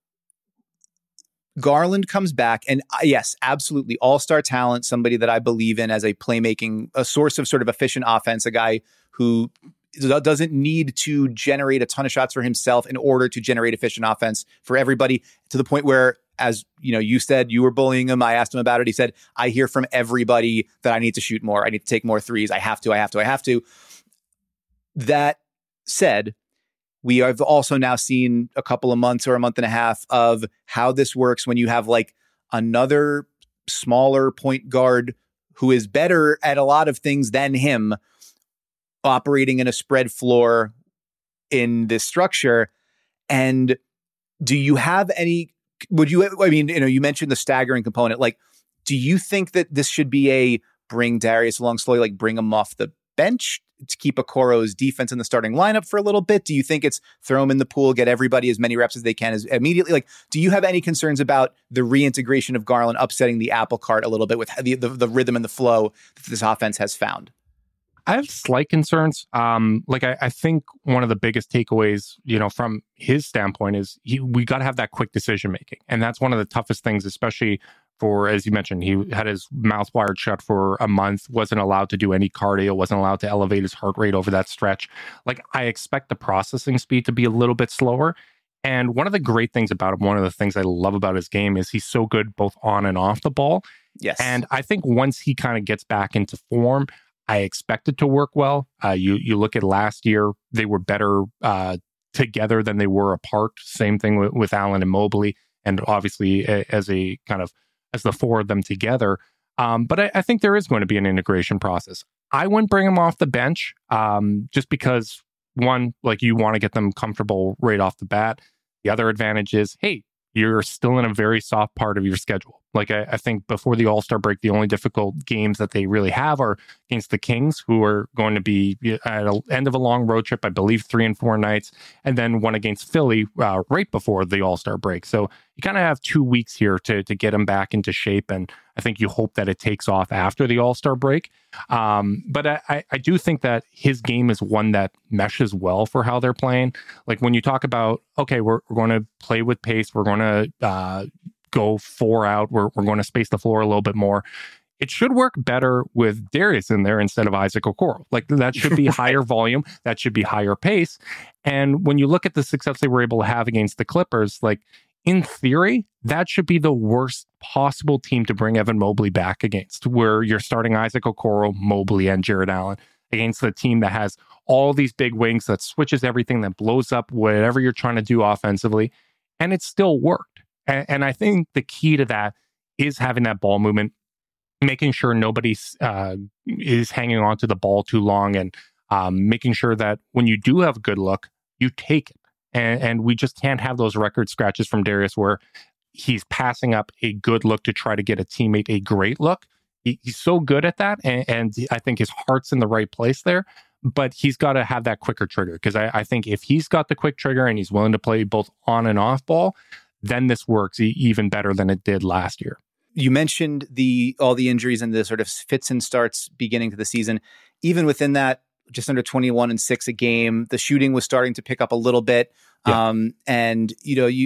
Garland comes back, and yes, absolutely, all-star talent, somebody that I believe in as a source of sort of efficient offense, a guy who doesn't need to generate a ton of shots for himself in order to generate efficient offense for everybody, to the point where, as you said, you were bullying him. I asked him about it. He said, I hear from everybody that I need to shoot more. I need to take more threes. I have to. That said, we have also now seen a couple of months or a month and a half of how this works when you have like another smaller point guard who is better at a lot of things than him operating in a spread floor in this structure. And do you have any, you mentioned the staggering component. Like, do you think that this should be a bring Darius along slowly, like bring him off the bench to keep Okoro's defense in the starting lineup for a little bit? Do you think it's throw him in the pool, get everybody as many reps as they can as immediately? Like, do you have any concerns about the reintegration of Garland upsetting the apple cart a little bit with the rhythm and the flow that this offense has found? I have slight concerns. I think one of the biggest takeaways, from his standpoint is we got to have that quick decision making. And that's one of the toughest things, especially for, as you mentioned, he had his mouth wired shut for a month, wasn't allowed to do any cardio, wasn't allowed to elevate his heart rate over that stretch. Like, I expect the processing speed to be a little bit slower. And one of the great things about him, one of the things I love about his game is he's so good both on and off the ball. Yes. And I think once he kind of gets back into form, I expect it to work well. You look at last year, they were better together than they were apart. Same thing with Allen and Mobley, and obviously as the four of them together. But I think there is going to be an integration process. I wouldn't bring them off the bench just because, one, like, you want to get them comfortable right off the bat. The other advantage is, hey, you're still in a very soft part of your schedule. Like, I think before the All-Star break, the only difficult games that they really have are against the Kings, who are going to be at the end of a long road trip, I believe 3 and 4 nights, and then one against Philly right before the All-Star break. So you kind of have 2 weeks here to get them back into shape, and I think you hope that it takes off after the All-Star break. But I do think that his game is one that meshes well for how they're playing. Like, when you talk about, okay, we're going to play with pace, we're going to go 4 out, we're going to space the floor a little bit more. It should work better with Darius in there instead of Isaac Okoro. Like, that should be higher volume, that should be higher pace. And when you look at the success they were able to have against the Clippers, like, in theory, that should be the worst possible team to bring Evan Mobley back against, where you're starting Isaac Okoro, Mobley, and Jared Allen against the team that has all these big wings, that switches everything, that blows up whatever you're trying to do offensively. And it still worked. And I think the key to that is having that ball movement, making sure nobody is hanging on to the ball too long, and making sure that when you do have a good look, you take it. And we just can't have those record scratches from Darius where he's passing up a good look to try to get a teammate a great look. He's so good at that. And I think his heart's in the right place there. But he's got to have that quicker trigger, because I think if he's got the quick trigger and he's willing to play both on and off ball, then this works even better than it did last year. You mentioned all the injuries and the sort of fits and starts beginning to the season. Even within that, just under 21-6 a game, the shooting was starting to pick up a little bit. Yeah. And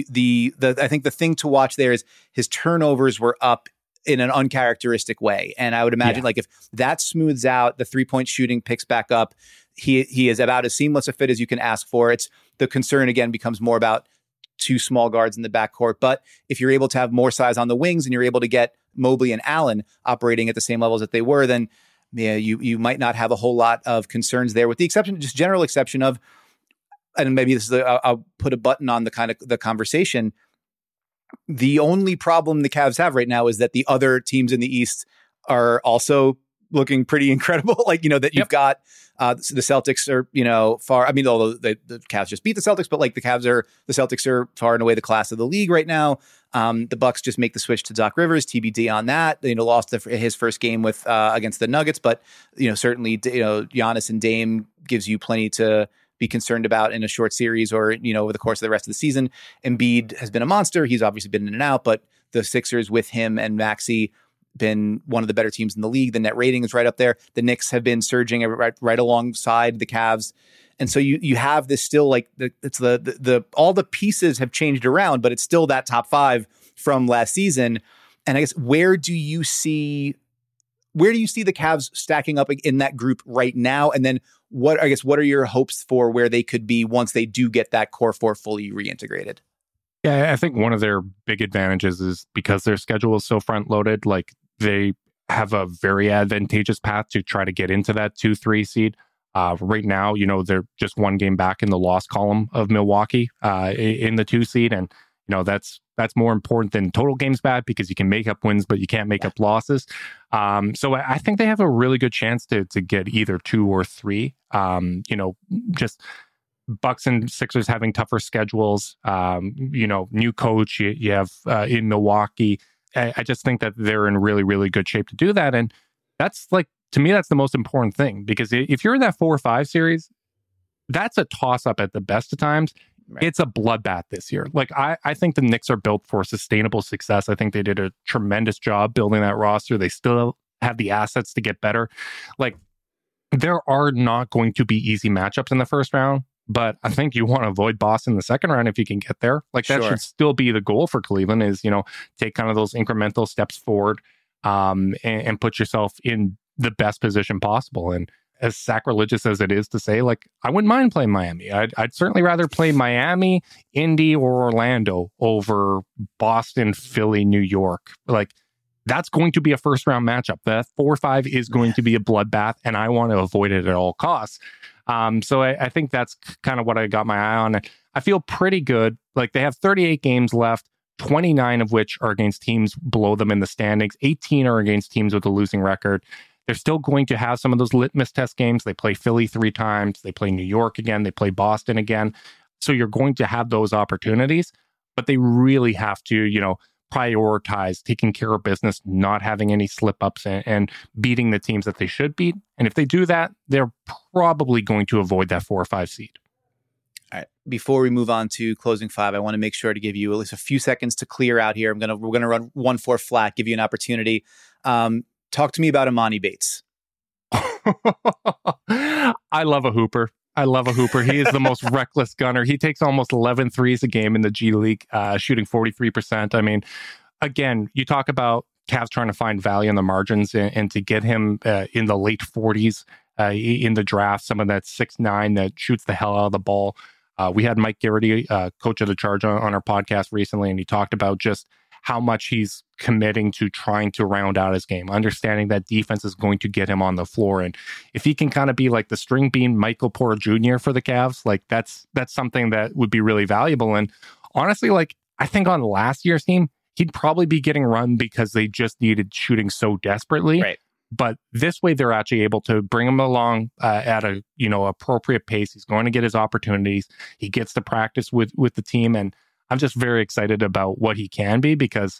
I think the thing to watch there is his turnovers were up in an uncharacteristic way. And I would imagine like if that smooths out, the 3-point shooting picks back up, he is about as seamless a fit as you can ask for. It's the concern again becomes more about 2 small guards in the backcourt. But if you're able to have more size on the wings and you're able to get Mobley and Allen operating at the same levels that they were, then you might not have a whole lot of concerns there, with the exception, just general exception of, and maybe this is I'll put a button on the conversation. The only problem the Cavs have right now is that the other teams in the East are also looking pretty incredible. Like, that you've got the Celtics are, far, I mean, although the Cavs just beat the Celtics, but like the Celtics are far and away the class of the league right now. The Bucks just make the switch to Doc Rivers, TBD on that. Lost his first game with against the Nuggets, but certainly Giannis and Dame gives you plenty to be concerned about in a short series or over the course of the rest of the season. Embiid has been a monster. He's obviously been in and out, but the Sixers with him and Maxey been one of the better teams in the league. The net rating is right up there. The Knicks have been surging right alongside the Cavs. And so you have this still like it's the all the pieces have changed around, but it's still that top 5 from last season. And I guess where do you see where do you see the Cavs stacking up in that group right now? And then what are your hopes for where they could be once they do get that core four fully reintegrated? Yeah, I think one of their big advantages is because their schedule is so front loaded, like they have a very advantageous path to try to get into that 2-3 seed. Right now, they're just one game back in the loss column of Milwaukee in the 2 seed. And, that's more important than total games bad because you can make up wins, but you can't make up losses. So I think they have a really good chance to get either 2 or 3. Just Bucks and Sixers having tougher schedules, new coach you have in Milwaukee. I just think that they're in really, really good shape to do that. And that's to me, that's the most important thing, because if you're in that 4-5 series, that's a toss-up at the best of times. Right. It's a bloodbath this year. I think the Knicks are built for sustainable success. I think they did a tremendous job building that roster. They still have the assets to get better. There are not going to be easy matchups in the first round, but I think you want to avoid Boston in the second round if you can get there. That should still be the goal for Cleveland is, take kind of those incremental steps forward and put yourself in the best position possible. And as sacrilegious as it is to say, I wouldn't mind playing Miami. I'd certainly rather play Miami, Indy, or Orlando over Boston, Philly, New York. That's going to be a first round matchup. That 4-5 is going to be a bloodbath, and I want to avoid it at all costs. So I think that's kind of what I got my eye on. I feel pretty good. They have 38 games left, 29 of which are against teams below them in the standings. 18 are against teams with a losing record. They're still going to have some of those litmus test games. They play Philly 3 times. They play New York again. They play Boston again. So you're going to have those opportunities, but they really have to, prioritize taking care of business, not having any slip-ups, and beating the teams that they should beat. And if they do that, they're probably going to avoid that 4 or 5 seed. All right. Before we move on to closing 5, I want to make sure to give you at least a few seconds to clear out here. We're gonna run 1-4 flat, give you an opportunity. Talk to me about Emoni Bates. I love a hooper. He is the most reckless gunner. He takes almost 11 threes a game in the G League, shooting 43%. I mean, again, you talk about Cavs trying to find value in the margins and to get him in the late 40s in the draft, someone that's 6'9", that shoots the hell out of the ball. We had Mike Garrity, coach of the Charge, on our podcast recently, and he talked about just how much he's committing to trying to round out his game, understanding that defense is going to get him on the floor. And if he can kind of be like the string bean Michael Porter Jr. for the Cavs, that's something that would be really valuable. And honestly, I think on last year's team, he'd probably be getting run because they just needed shooting so desperately. Right. But this way, they're actually able to bring him along at a appropriate pace. He's going to get his opportunities. He gets to practice with the team, and I'm just very excited about what he can be, because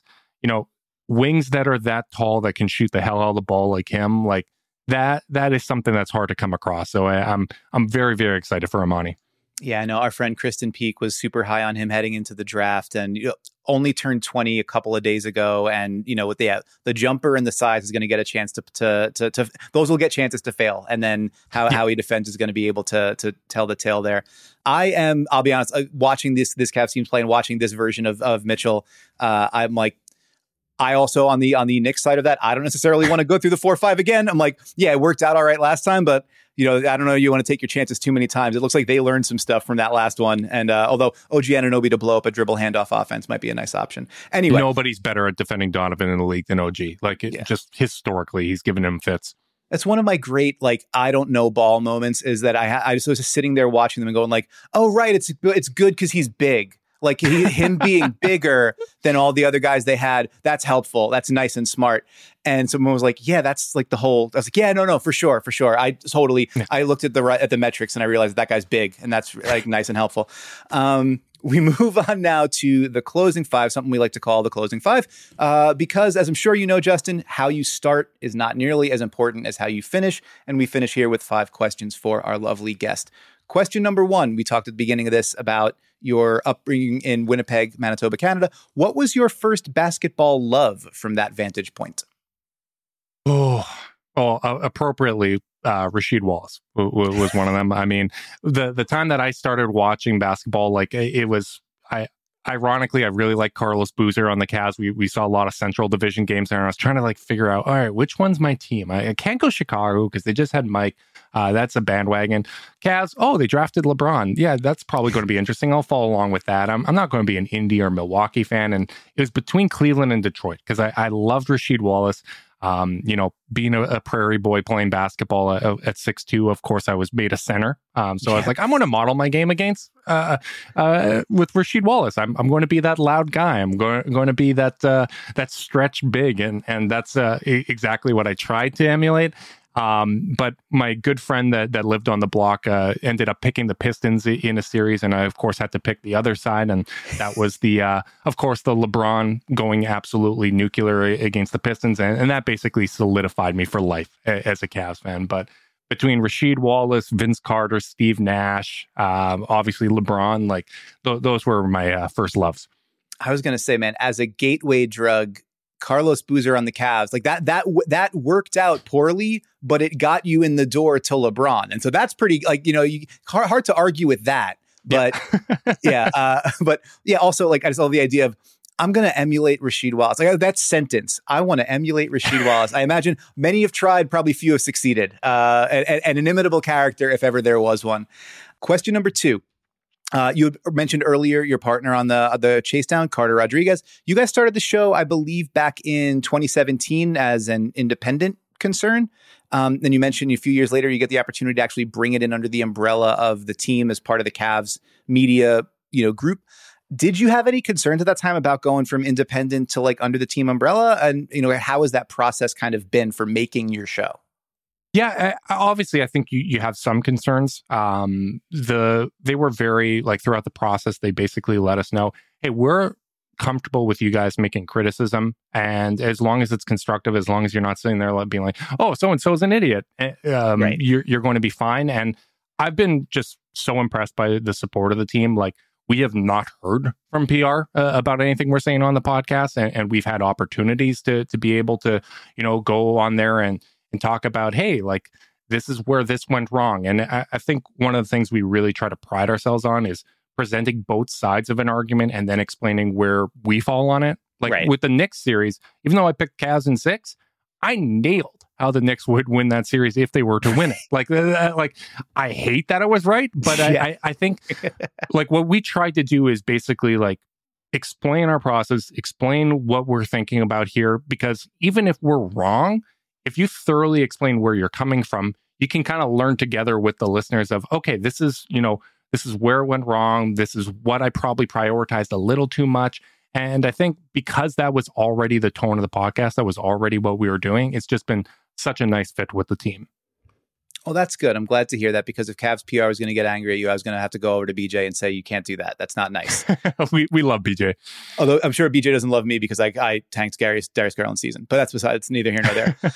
wings that are that tall that can shoot the hell out of the ball like him, that is something that's hard to come across. So I'm very, very excited for Emoni. Yeah, I know our friend Kristen Peak was super high on him heading into the draft, and only turned 20 a couple of days ago. And with the jumper and the size is going to get a chance to those will get chances to fail, and then how he defends is going to be able to tell the tale there. I'll be honest, watching this Cavs team play and watching this version of Mitchell, I'm like, I also on the Knicks side of that, I don't necessarily want to go through the 4-5 again. I'm like, yeah, it worked out all right last time, but I don't know, you want to take your chances too many times. It looks like they learned some stuff from that last one. And although OG Anunoby to blow up a dribble handoff offense might be a nice option. Anyway, nobody's better at defending Donovan in the league than OG. Just historically, he's given him fits. That's one of my great, I don't know ball moments, is that I was just sitting there watching them and going oh, right, it's good because he's big. Him being bigger than all the other guys they had, that's helpful. That's nice and smart. And someone was like, yeah, that's the whole, I was like, yeah, no, for sure. I looked at the metrics and I realized that guy's big, and that's nice and helpful. We move on now to the closing 5, something we like to call the closing 5, because as I'm sure you know, Justin, how you start is not nearly as important as how you finish. And we finish here with 5 questions for our lovely guest. Question number 1, we talked at the beginning of this about your upbringing in Winnipeg, Manitoba, Canada. What was your first basketball love from that vantage point? Appropriately, Rasheed Wallace was one of them. I mean, the time that I started watching basketball, it was, I ironically, I really like Carlos Boozer on the Cavs. We saw a lot of Central Division games there, and I was trying to like figure out, all right, which one's my team? I can't go Chicago because they just had Mike. That's a bandwagon. Cavs, oh, they drafted LeBron. Yeah, that's probably going to be interesting. I'll follow along with that. I'm not going to be an Indy or Milwaukee fan. And it was between Cleveland and Detroit because I loved Rasheed Wallace. Being a prairie boy playing basketball at 6'2", of course, I was made a center. So I was like, I'm going to model my game against with Rasheed Wallace. I'm going to be that loud guy. I'm going to be that stretch big, and that's exactly what I tried to emulate. But my good friend that lived on the block ended up picking the Pistons in a series, and I of course had to pick the other side, and that was of course the LeBron going absolutely nuclear against the Pistons, and that basically solidified me for life as a Cavs fan. But between Rasheed Wallace, Vince Carter, Steve Nash, obviously LeBron, like those were my first loves. I was going to say, man, as a gateway drug, Carlos Boozer on the Cavs, like that worked out poorly, but it got you in the door to LeBron. And so that's pretty, like, hard to argue with that. But also, like, I just love the idea of, I'm going to emulate Rasheed Wallace. Like that sentence, I want to emulate Rasheed Wallace. I imagine many have tried, probably few have succeeded. And an inimitable character, if ever there was one. Question number 2. You had mentioned earlier your partner on the Chase Down, Carter Rodriguez. You guys started the show, I believe, back in 2017 as an independent concern. Then you mentioned a few years later, you get the opportunity to actually bring it in under the umbrella of the team as part of the Cavs media, group. Did you have any concerns at that time about going from independent to like under the team umbrella? And, how has that process kind of been for making your show? Yeah, obviously, I think you have some concerns. They were very, like, throughout the process, they basically let us know, hey, we're comfortable with you guys making criticism. And as long as it's constructive, as long as you're not sitting there being like, oh, so-and-so is an idiot, right. You're going to be fine. And I've been just so impressed by the support of the team. Like, we have not heard from PR about anything we're saying on the podcast. And we've had opportunities to be able to, go on there and talk about, hey, like, this is where this went wrong. And I think one of the things we really try to pride ourselves on is presenting both sides of an argument and then explaining where we fall on it. Like with the Knicks series, even though I picked Cavs in 6, I nailed how the Knicks would win that series if they were to win it. Like I hate that I was right, but I think like what we tried to do is basically like explain our process, explain what we're thinking about here, because even if we're wrong, if you thoroughly explain where you're coming from, you can kind of learn together with the listeners of, okay, this is where it went wrong. This is what I probably prioritized a little too much. And I think because that was already the tone of the podcast, that was already what we were doing, it's just been such a nice fit with the team. Well, that's good. I'm glad to hear that, because if Cavs PR was going to get angry at you, I was going to have to go over to BJ and say, you can't do that. That's not nice. we love BJ. Although I'm sure BJ doesn't love me because I tanked Darius Garland's season, but that's besides, neither here nor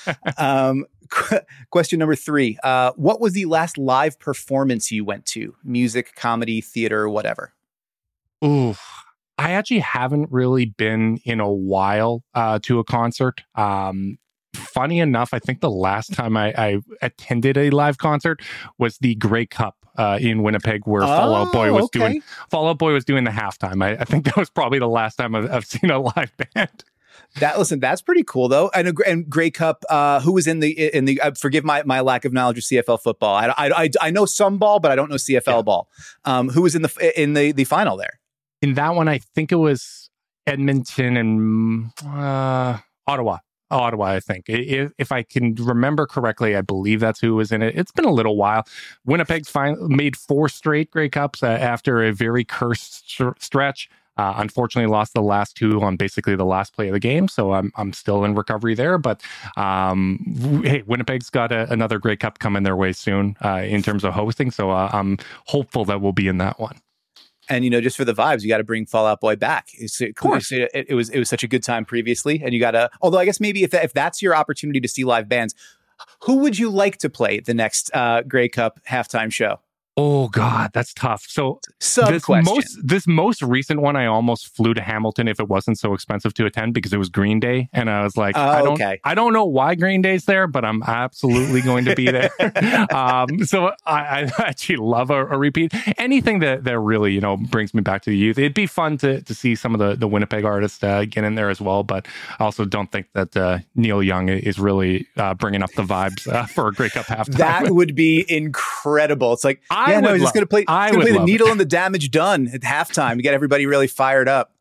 there. Question number 3. What was the last live performance you went to? Music, comedy, theater, whatever. Ooh, I actually haven't really been in a while to a concert. Funny enough, I think the last time I attended a live concert was the Grey Cup in Winnipeg, where Fall Out Boy was doing the halftime. I think that was probably the last time I've seen a live band. That's pretty cool though. And Grey Cup, who was in the forgive my lack of knowledge of CFL football. I know some ball, but I don't know CFL ball. Who was in the final there? In that one, I think it was Edmonton and Ottawa. I think. If I can remember correctly, I believe that's who was in it. It's been a little while. Winnipeg's made 4 straight Grey Cups after a very cursed stretch. Unfortunately, lost the last 2 on basically the last play of the game, so I'm still in recovery there. But hey, Winnipeg's got another Grey Cup coming their way soon in terms of hosting, so I'm hopeful that we'll be in that one. And, just for the vibes, you got to bring Fall Out Boy back. It was such a good time previously. And you got to, although I guess maybe if that's your opportunity to see live bands, who would you like to play the next Grey Cup halftime show? Oh God, that's tough. So Sub-question. this most recent one, I almost flew to Hamilton if it wasn't so expensive to attend because it was Green Day, and I was like, I don't know why Green Day's there, but I'm absolutely going to be there. So I actually love a repeat. Anything that really brings me back to the youth. It'd be fun to see some of the Winnipeg artists get in there as well, but I also don't think that Neil Young is really bringing up the vibes for a Grey Cup halftime. That would be incredible. It's like, he's just going to play the needle and the damage done at halftime to get everybody really fired up.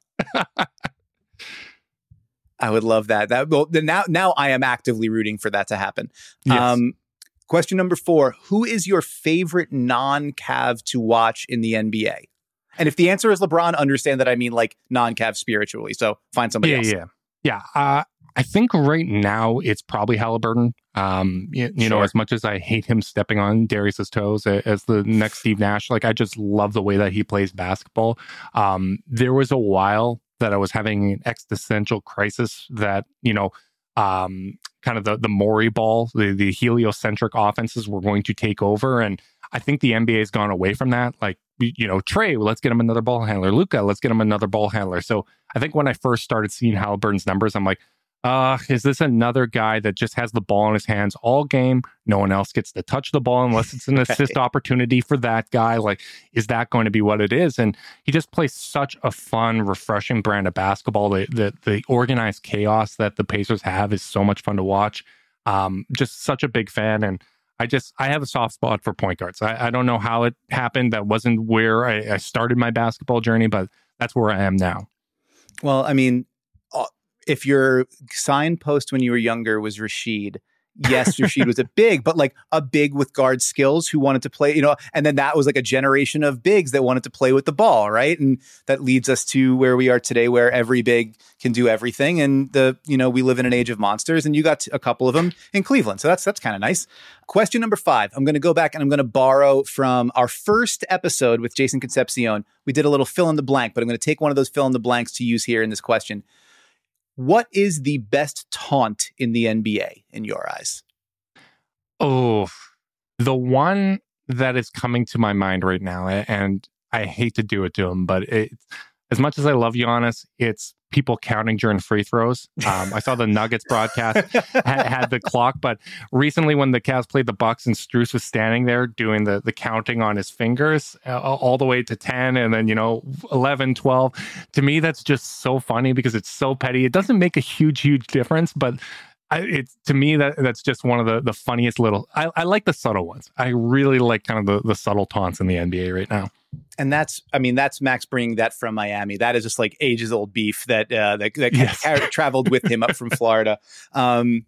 I would love that. Now I am actively rooting for that to happen. Yes. Question number 4, who is your favorite non-Cav to watch in the NBA? And if the answer is LeBron, understand that I mean like non-Cav spiritually. So find somebody else. Yeah. I think right now it's probably Halliburton. You know, as much as I hate him stepping on Darius's toes as the next Steve Nash, like I just love the way that he plays basketball. There was a while that I was having an existential crisis that, kind of the Morey ball, the heliocentric offenses were going to take over. And I think the NBA has gone away from that. Like, Trey, let's get him another ball handler. Luka, let's get him another ball handler. So I think when I first started seeing Halliburton's numbers, I'm like, is this another guy that just has the ball in his hands all game? No one else gets to touch the ball unless it's an assist opportunity for that guy. Like, is that going to be what it is? And he just plays such a fun, refreshing brand of basketball. The organized chaos that the Pacers have is so much fun to watch. Just such a big fan. And I have a soft spot for point guards. I don't know how it happened. That wasn't where I started my basketball journey, but that's where I am now. Well, I mean, if your signpost when you were younger was Rashid, yes, Rashid was a big, but like a big with guard skills who wanted to play, and then that was like a generation of bigs that wanted to play with the ball, right? And that leads us to where we are today, where every big can do everything. And we live in an age of monsters, and you got a couple of them in Cleveland. So that's kind of nice. Question number 5. I'm going to go back and I'm going to borrow from our first episode with Jason Concepcion. We did a little fill in the blank, but I'm going to take one of those fill in the blanks to use here in this question. What is the best taunt in the NBA in your eyes? Oh, the one that is coming to my mind right now, and I hate to do it to him, but as much as I love Giannis, it's people counting during free throws. I saw the Nuggets broadcast had the clock, but recently when the Cavs played the Bucks and Strus was standing there doing the counting on his fingers all the way to 10 and then, 11, 12. To me, that's just so funny because it's so petty. It doesn't make a huge difference, but to me, that's just one of the funniest little... I like the subtle ones. I really like kind of the subtle taunts in the NBA right now. And that's Max bringing that from Miami. That is just like ages old beef that traveled with him up from Florida. To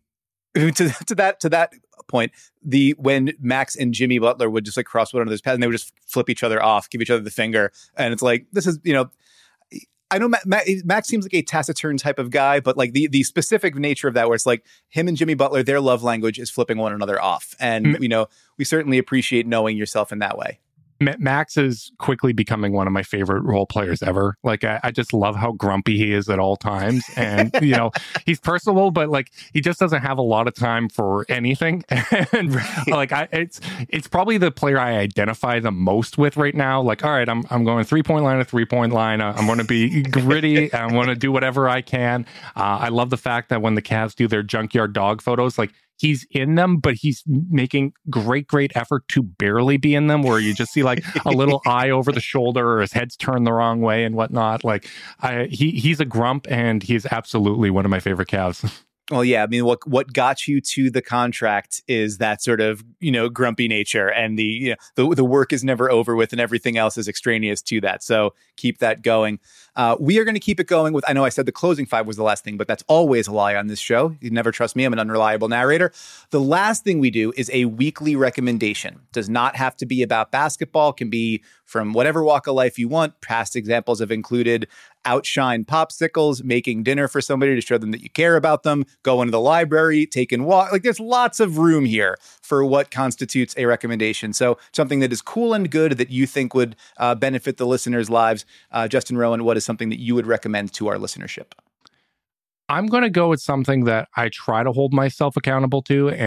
that point, when Max and Jimmy Butler would just like cross one another's paths and they would just flip each other off, give each other the finger, and it's like, this is I know Max seems like a taciturn type of guy, but like the specific nature of that, where it's like him and Jimmy Butler, their love language is flipping one another off, and we certainly appreciate knowing yourself in that way. Max is quickly becoming one of my favorite role players ever. Like, I just love how grumpy he is at all times. And, he's personable, but like, he just doesn't have a lot of time for anything. And like, it's probably the player I identify the most with right now. Like, all right, I'm going 3-point line to 3-point line. I'm going to be gritty. I'm going to do whatever I can. I love the fact that when the Cavs do their junkyard dog photos, like, he's in them, but he's making great effort to barely be in them, where you just see like a little eye over the shoulder or his head's turned the wrong way and whatnot. Like, he's a grump, and he's absolutely one of my favorite Cavs. Well, yeah, I mean, what got you to the contract is that sort of, grumpy nature, and the work is never over with and everything else is extraneous to that. So keep that going. We are going to keep it going with, I know I said the closing 5 was the last thing, but that's always a lie on this show. You never trust me. I'm an unreliable narrator. The last thing we do is a weekly recommendation. Does not have to be about basketball, can be from whatever walk of life you want. Past examples have included outshine popsicles, making dinner for somebody to show them that you care about them, going to the library, taking walk. Like, there's lots of room here for what constitutes a recommendation. So something that is cool and good that you think would benefit the listeners' lives. Justin Rowan, what is something that you would recommend to our listenership? I'm going to go with something that I try to hold myself accountable to, and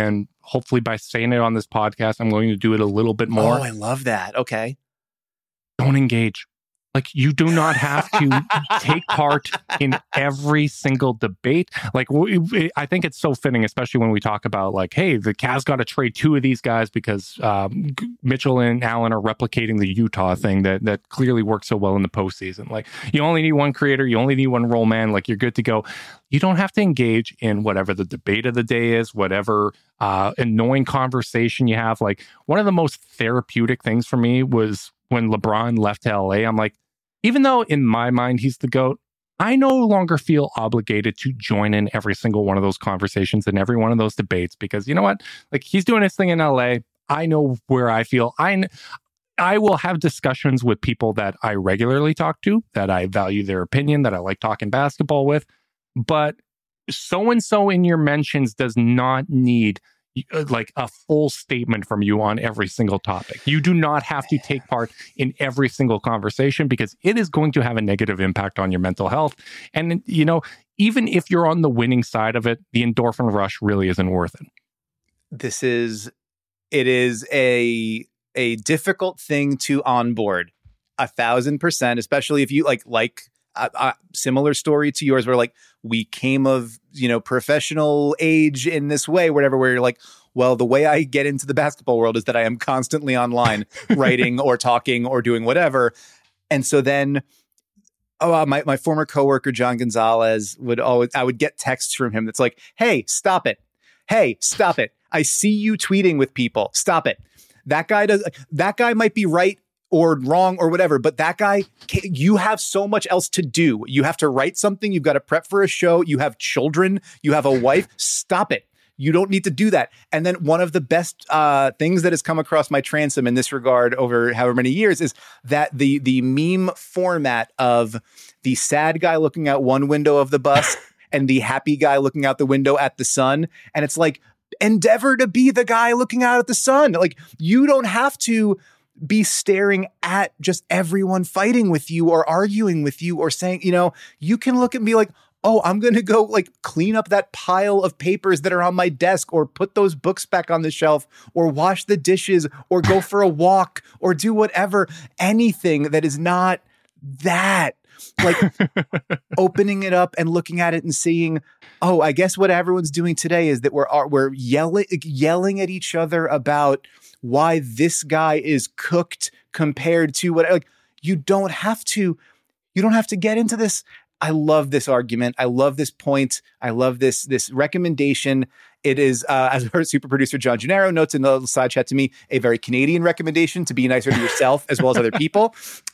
hopefully by saying it on this podcast, I'm going to do it a little bit more. Oh, I love that. Okay. Don't engage. Like, you do not have to take part in every single debate. Like, I think it's so fitting, especially when we talk about, like, hey, the Cavs got to trade 2 of these guys because Mitchell and Allen are replicating the Utah thing that clearly worked so well in the postseason. Like, you only need one creator, you only need one role man. Like, you're good to go. You don't have to engage in whatever the debate of the day is, whatever annoying conversation you have. Like, one of the most therapeutic things for me was when LeBron left to LA. I'm like, even though in my mind he's the GOAT, I no longer feel obligated to join in every single one of those conversations and every one of those debates, because you know what? Like, he's doing his thing in LA. I know where I feel. I will have discussions with people that I regularly talk to, that I value their opinion, that I like talking basketball with. But so-and-so in your mentions does not need like a full statement from you on every single topic. You do not have to take part in every single conversation, because it is going to have a negative impact on your mental health. And, you know, even if you're on the winning side of it, the endorphin rush really isn't worth it. It is a difficult thing to onboard 1,000%, especially if you like similar story to yours, where like we came of, you know, professional age in this way, whatever, where you're like, well, the way I get into the basketball world is that I am constantly online writing or talking or doing whatever. And so then my former coworker, John Gonzalez, I would get texts from him that's like, hey, stop it. Hey, stop it. I see you tweeting with people. Stop it. That guy might be right or wrong or whatever, but that guy, you have so much else to do. You have to write something. You've got to prep for a show. You have children. You have a wife. Stop it. You don't need to do that. And then one of the best things that has come across my transom in this regard over however many years is that the meme format of the sad guy looking out one window of the bus and the happy guy looking out the window at the sun. And it's like, endeavor to be the guy looking out at the sun. Like, you don't have to be staring at just everyone fighting with you or arguing with you or saying, you know, you can look and be like, oh, I'm going to go like clean up that pile of papers that are on my desk, or put those books back on the shelf, or wash the dishes, or go for a walk, or do whatever, anything that is not that. Like opening it up and looking at it and seeing, oh, I guess what everyone's doing today is that we're yelling at each other about why this guy is cooked compared to what, like, you don't have to get into this. I love this argument. I love this point. I love this recommendation. It is, as our super producer John Gennaro notes in the side chat to me, a very Canadian recommendation to be nicer to yourself as well as other people.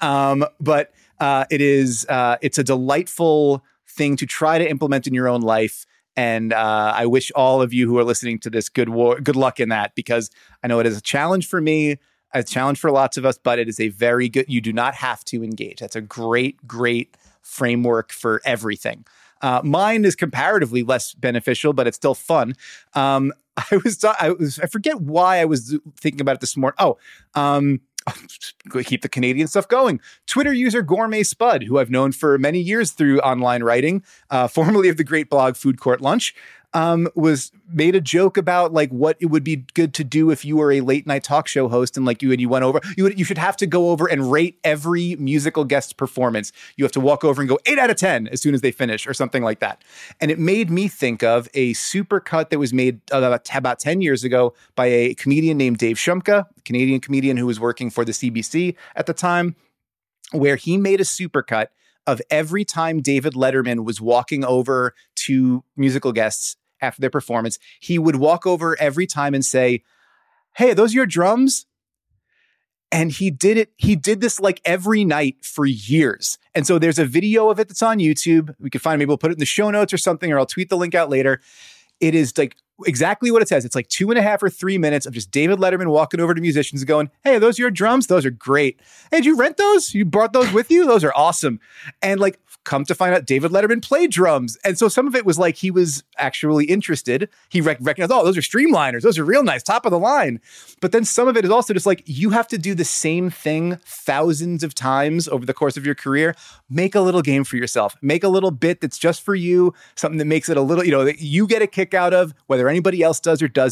But it's a delightful thing to try to implement in your own life. And I wish all of you who are listening to this good luck in that, because I know it is a challenge for me, a challenge for lots of us, but it is a very good, you do not have to engage. That's a great framework for everything. Mine is comparatively less beneficial, but it's still fun. I forget why I was thinking about it this morning. Keep the Canadian stuff going. Twitter user Gourmet Spud, who I've known for many years through online writing, formerly of the great blog Food Court Lunch, was made a joke about like what it would be good to do if you were a late night talk show host, and like you went over, you should have to go over and rate every musical guest performance. You have to walk over and go 8 out of 10 as soon as they finish, or something like that. And it made me think of a supercut that was made about 10 years ago by a comedian named Dave Shumka, a Canadian comedian who was working for the CBC at the time, where he made a supercut of every time David Letterman was walking over to musical guests after their performance. He would walk over every time and say, "Hey, are those your drums?" And he did this like every night for years. And so there's a video of it that's on YouTube. We can find, maybe we'll put it in the show notes or something, or I'll tweet the link out later. It is like exactly what it says. It's like 2.5 or 3 minutes of just David Letterman walking over to musicians and going, "Hey, are those your drums? Those are great. Hey, did you rent those? You brought those with you? Those are awesome." And like, come to find out, David Letterman played drums. And so some of it was like he was actually interested. He recognized, oh, those are Streamliners. Those are real nice, top of the line. But then some of it is also just like, you have to do the same thing thousands of times over the course of your career. Make a little game for yourself. Make a little bit that's just for you, something that makes it a little, that you get a kick out of, whether anybody else does or doesn't.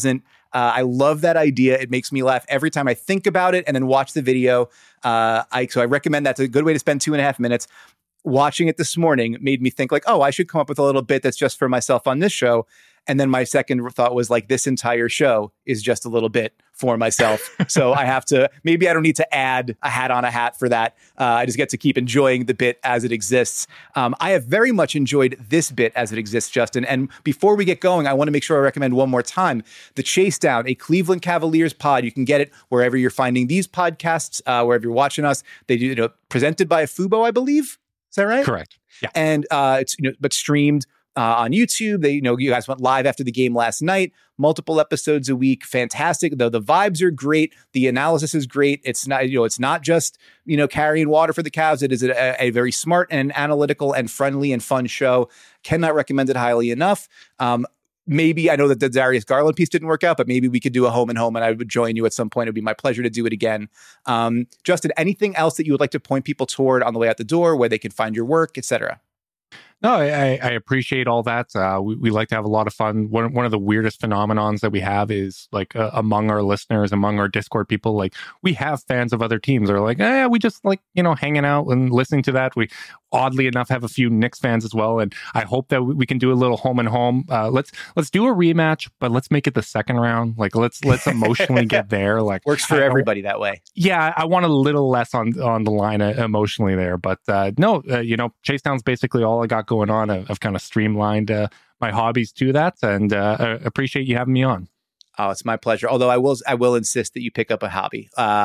I love that idea. It makes me laugh every time I think about it and then watch the video. So I recommend that's a good way to spend 2.5 minutes. Watching it this morning made me think like, oh, I should come up with a little bit that's just for myself on this show. And then my second thought was like, this entire show is just a little bit for myself. So I have to, maybe I don't need to add a hat on a hat for that. I just get to keep enjoying the bit as it exists. I have very much enjoyed this bit as it exists, Justin. And before we get going, I want to make sure I recommend one more time, The Chase Down, a Cleveland Cavaliers pod. You can get it wherever you're finding these podcasts, wherever you're watching us. They do, presented by Fubo, I believe. Is that right? Correct. Yeah. And it's, but streamed on YouTube. They, you guys went live after the game last night, multiple episodes a week. Fantastic. Though the vibes are great. The analysis is great. It's not, it's not just, carrying water for the Cavs. It is a very smart and analytical and friendly and fun show. Cannot recommend it highly enough. Maybe I know that the Darius Garland piece didn't work out, but maybe we could do a home and home and I would join you at some point. It'd be my pleasure to do it again. Justin, anything else that you would like to point people toward on the way out the door, where they can find your work, etc.? No, I appreciate all that. We like to have a lot of fun. One of the weirdest phenomenons that we have is like among our listeners, among our Discord people, like we have fans of other teams that are like, we just like, hanging out and listening to that. We oddly enough have a few Knicks fans as well. And I hope that we can do a little home and home. Let's do a rematch, but let's make it the second round. Like let's emotionally get there. Like works for everybody that way. Yeah, I want a little less on the line emotionally there. But no, Chase Down's basically all I got going on. I've kind of streamlined my hobbies to that, and appreciate you having me on. Oh, it's my pleasure. Although I will insist that you pick up a hobby.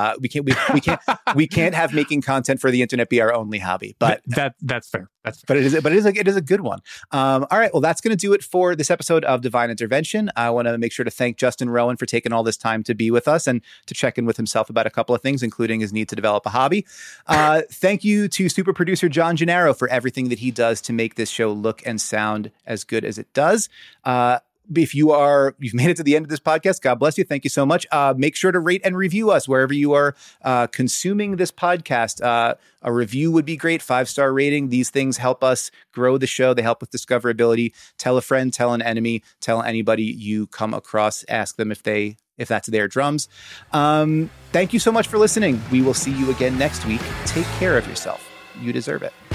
We can't have making content for the internet be our only hobby. But that's fair. That's fair. But it is a good one. All right. Well, that's going to do it for this episode of Divine Intervention. I want to make sure to thank Justin Rowan for taking all this time to be with us and to check in with himself about a couple of things, including his need to develop a hobby. Thank you to super producer John Gennaro for everything that he does to make this show look and sound as good as it does. If you've made it to the end of this podcast, God bless you. Thank you so much. Make sure to rate and review us wherever you are consuming this podcast. A review would be great. 5-star rating. These things help us grow the show. They help with discoverability. Tell a friend, tell an enemy, tell anybody you come across. Ask them if that's their drums. Thank you so much for listening. We will see you again next week. Take care of yourself. You deserve it.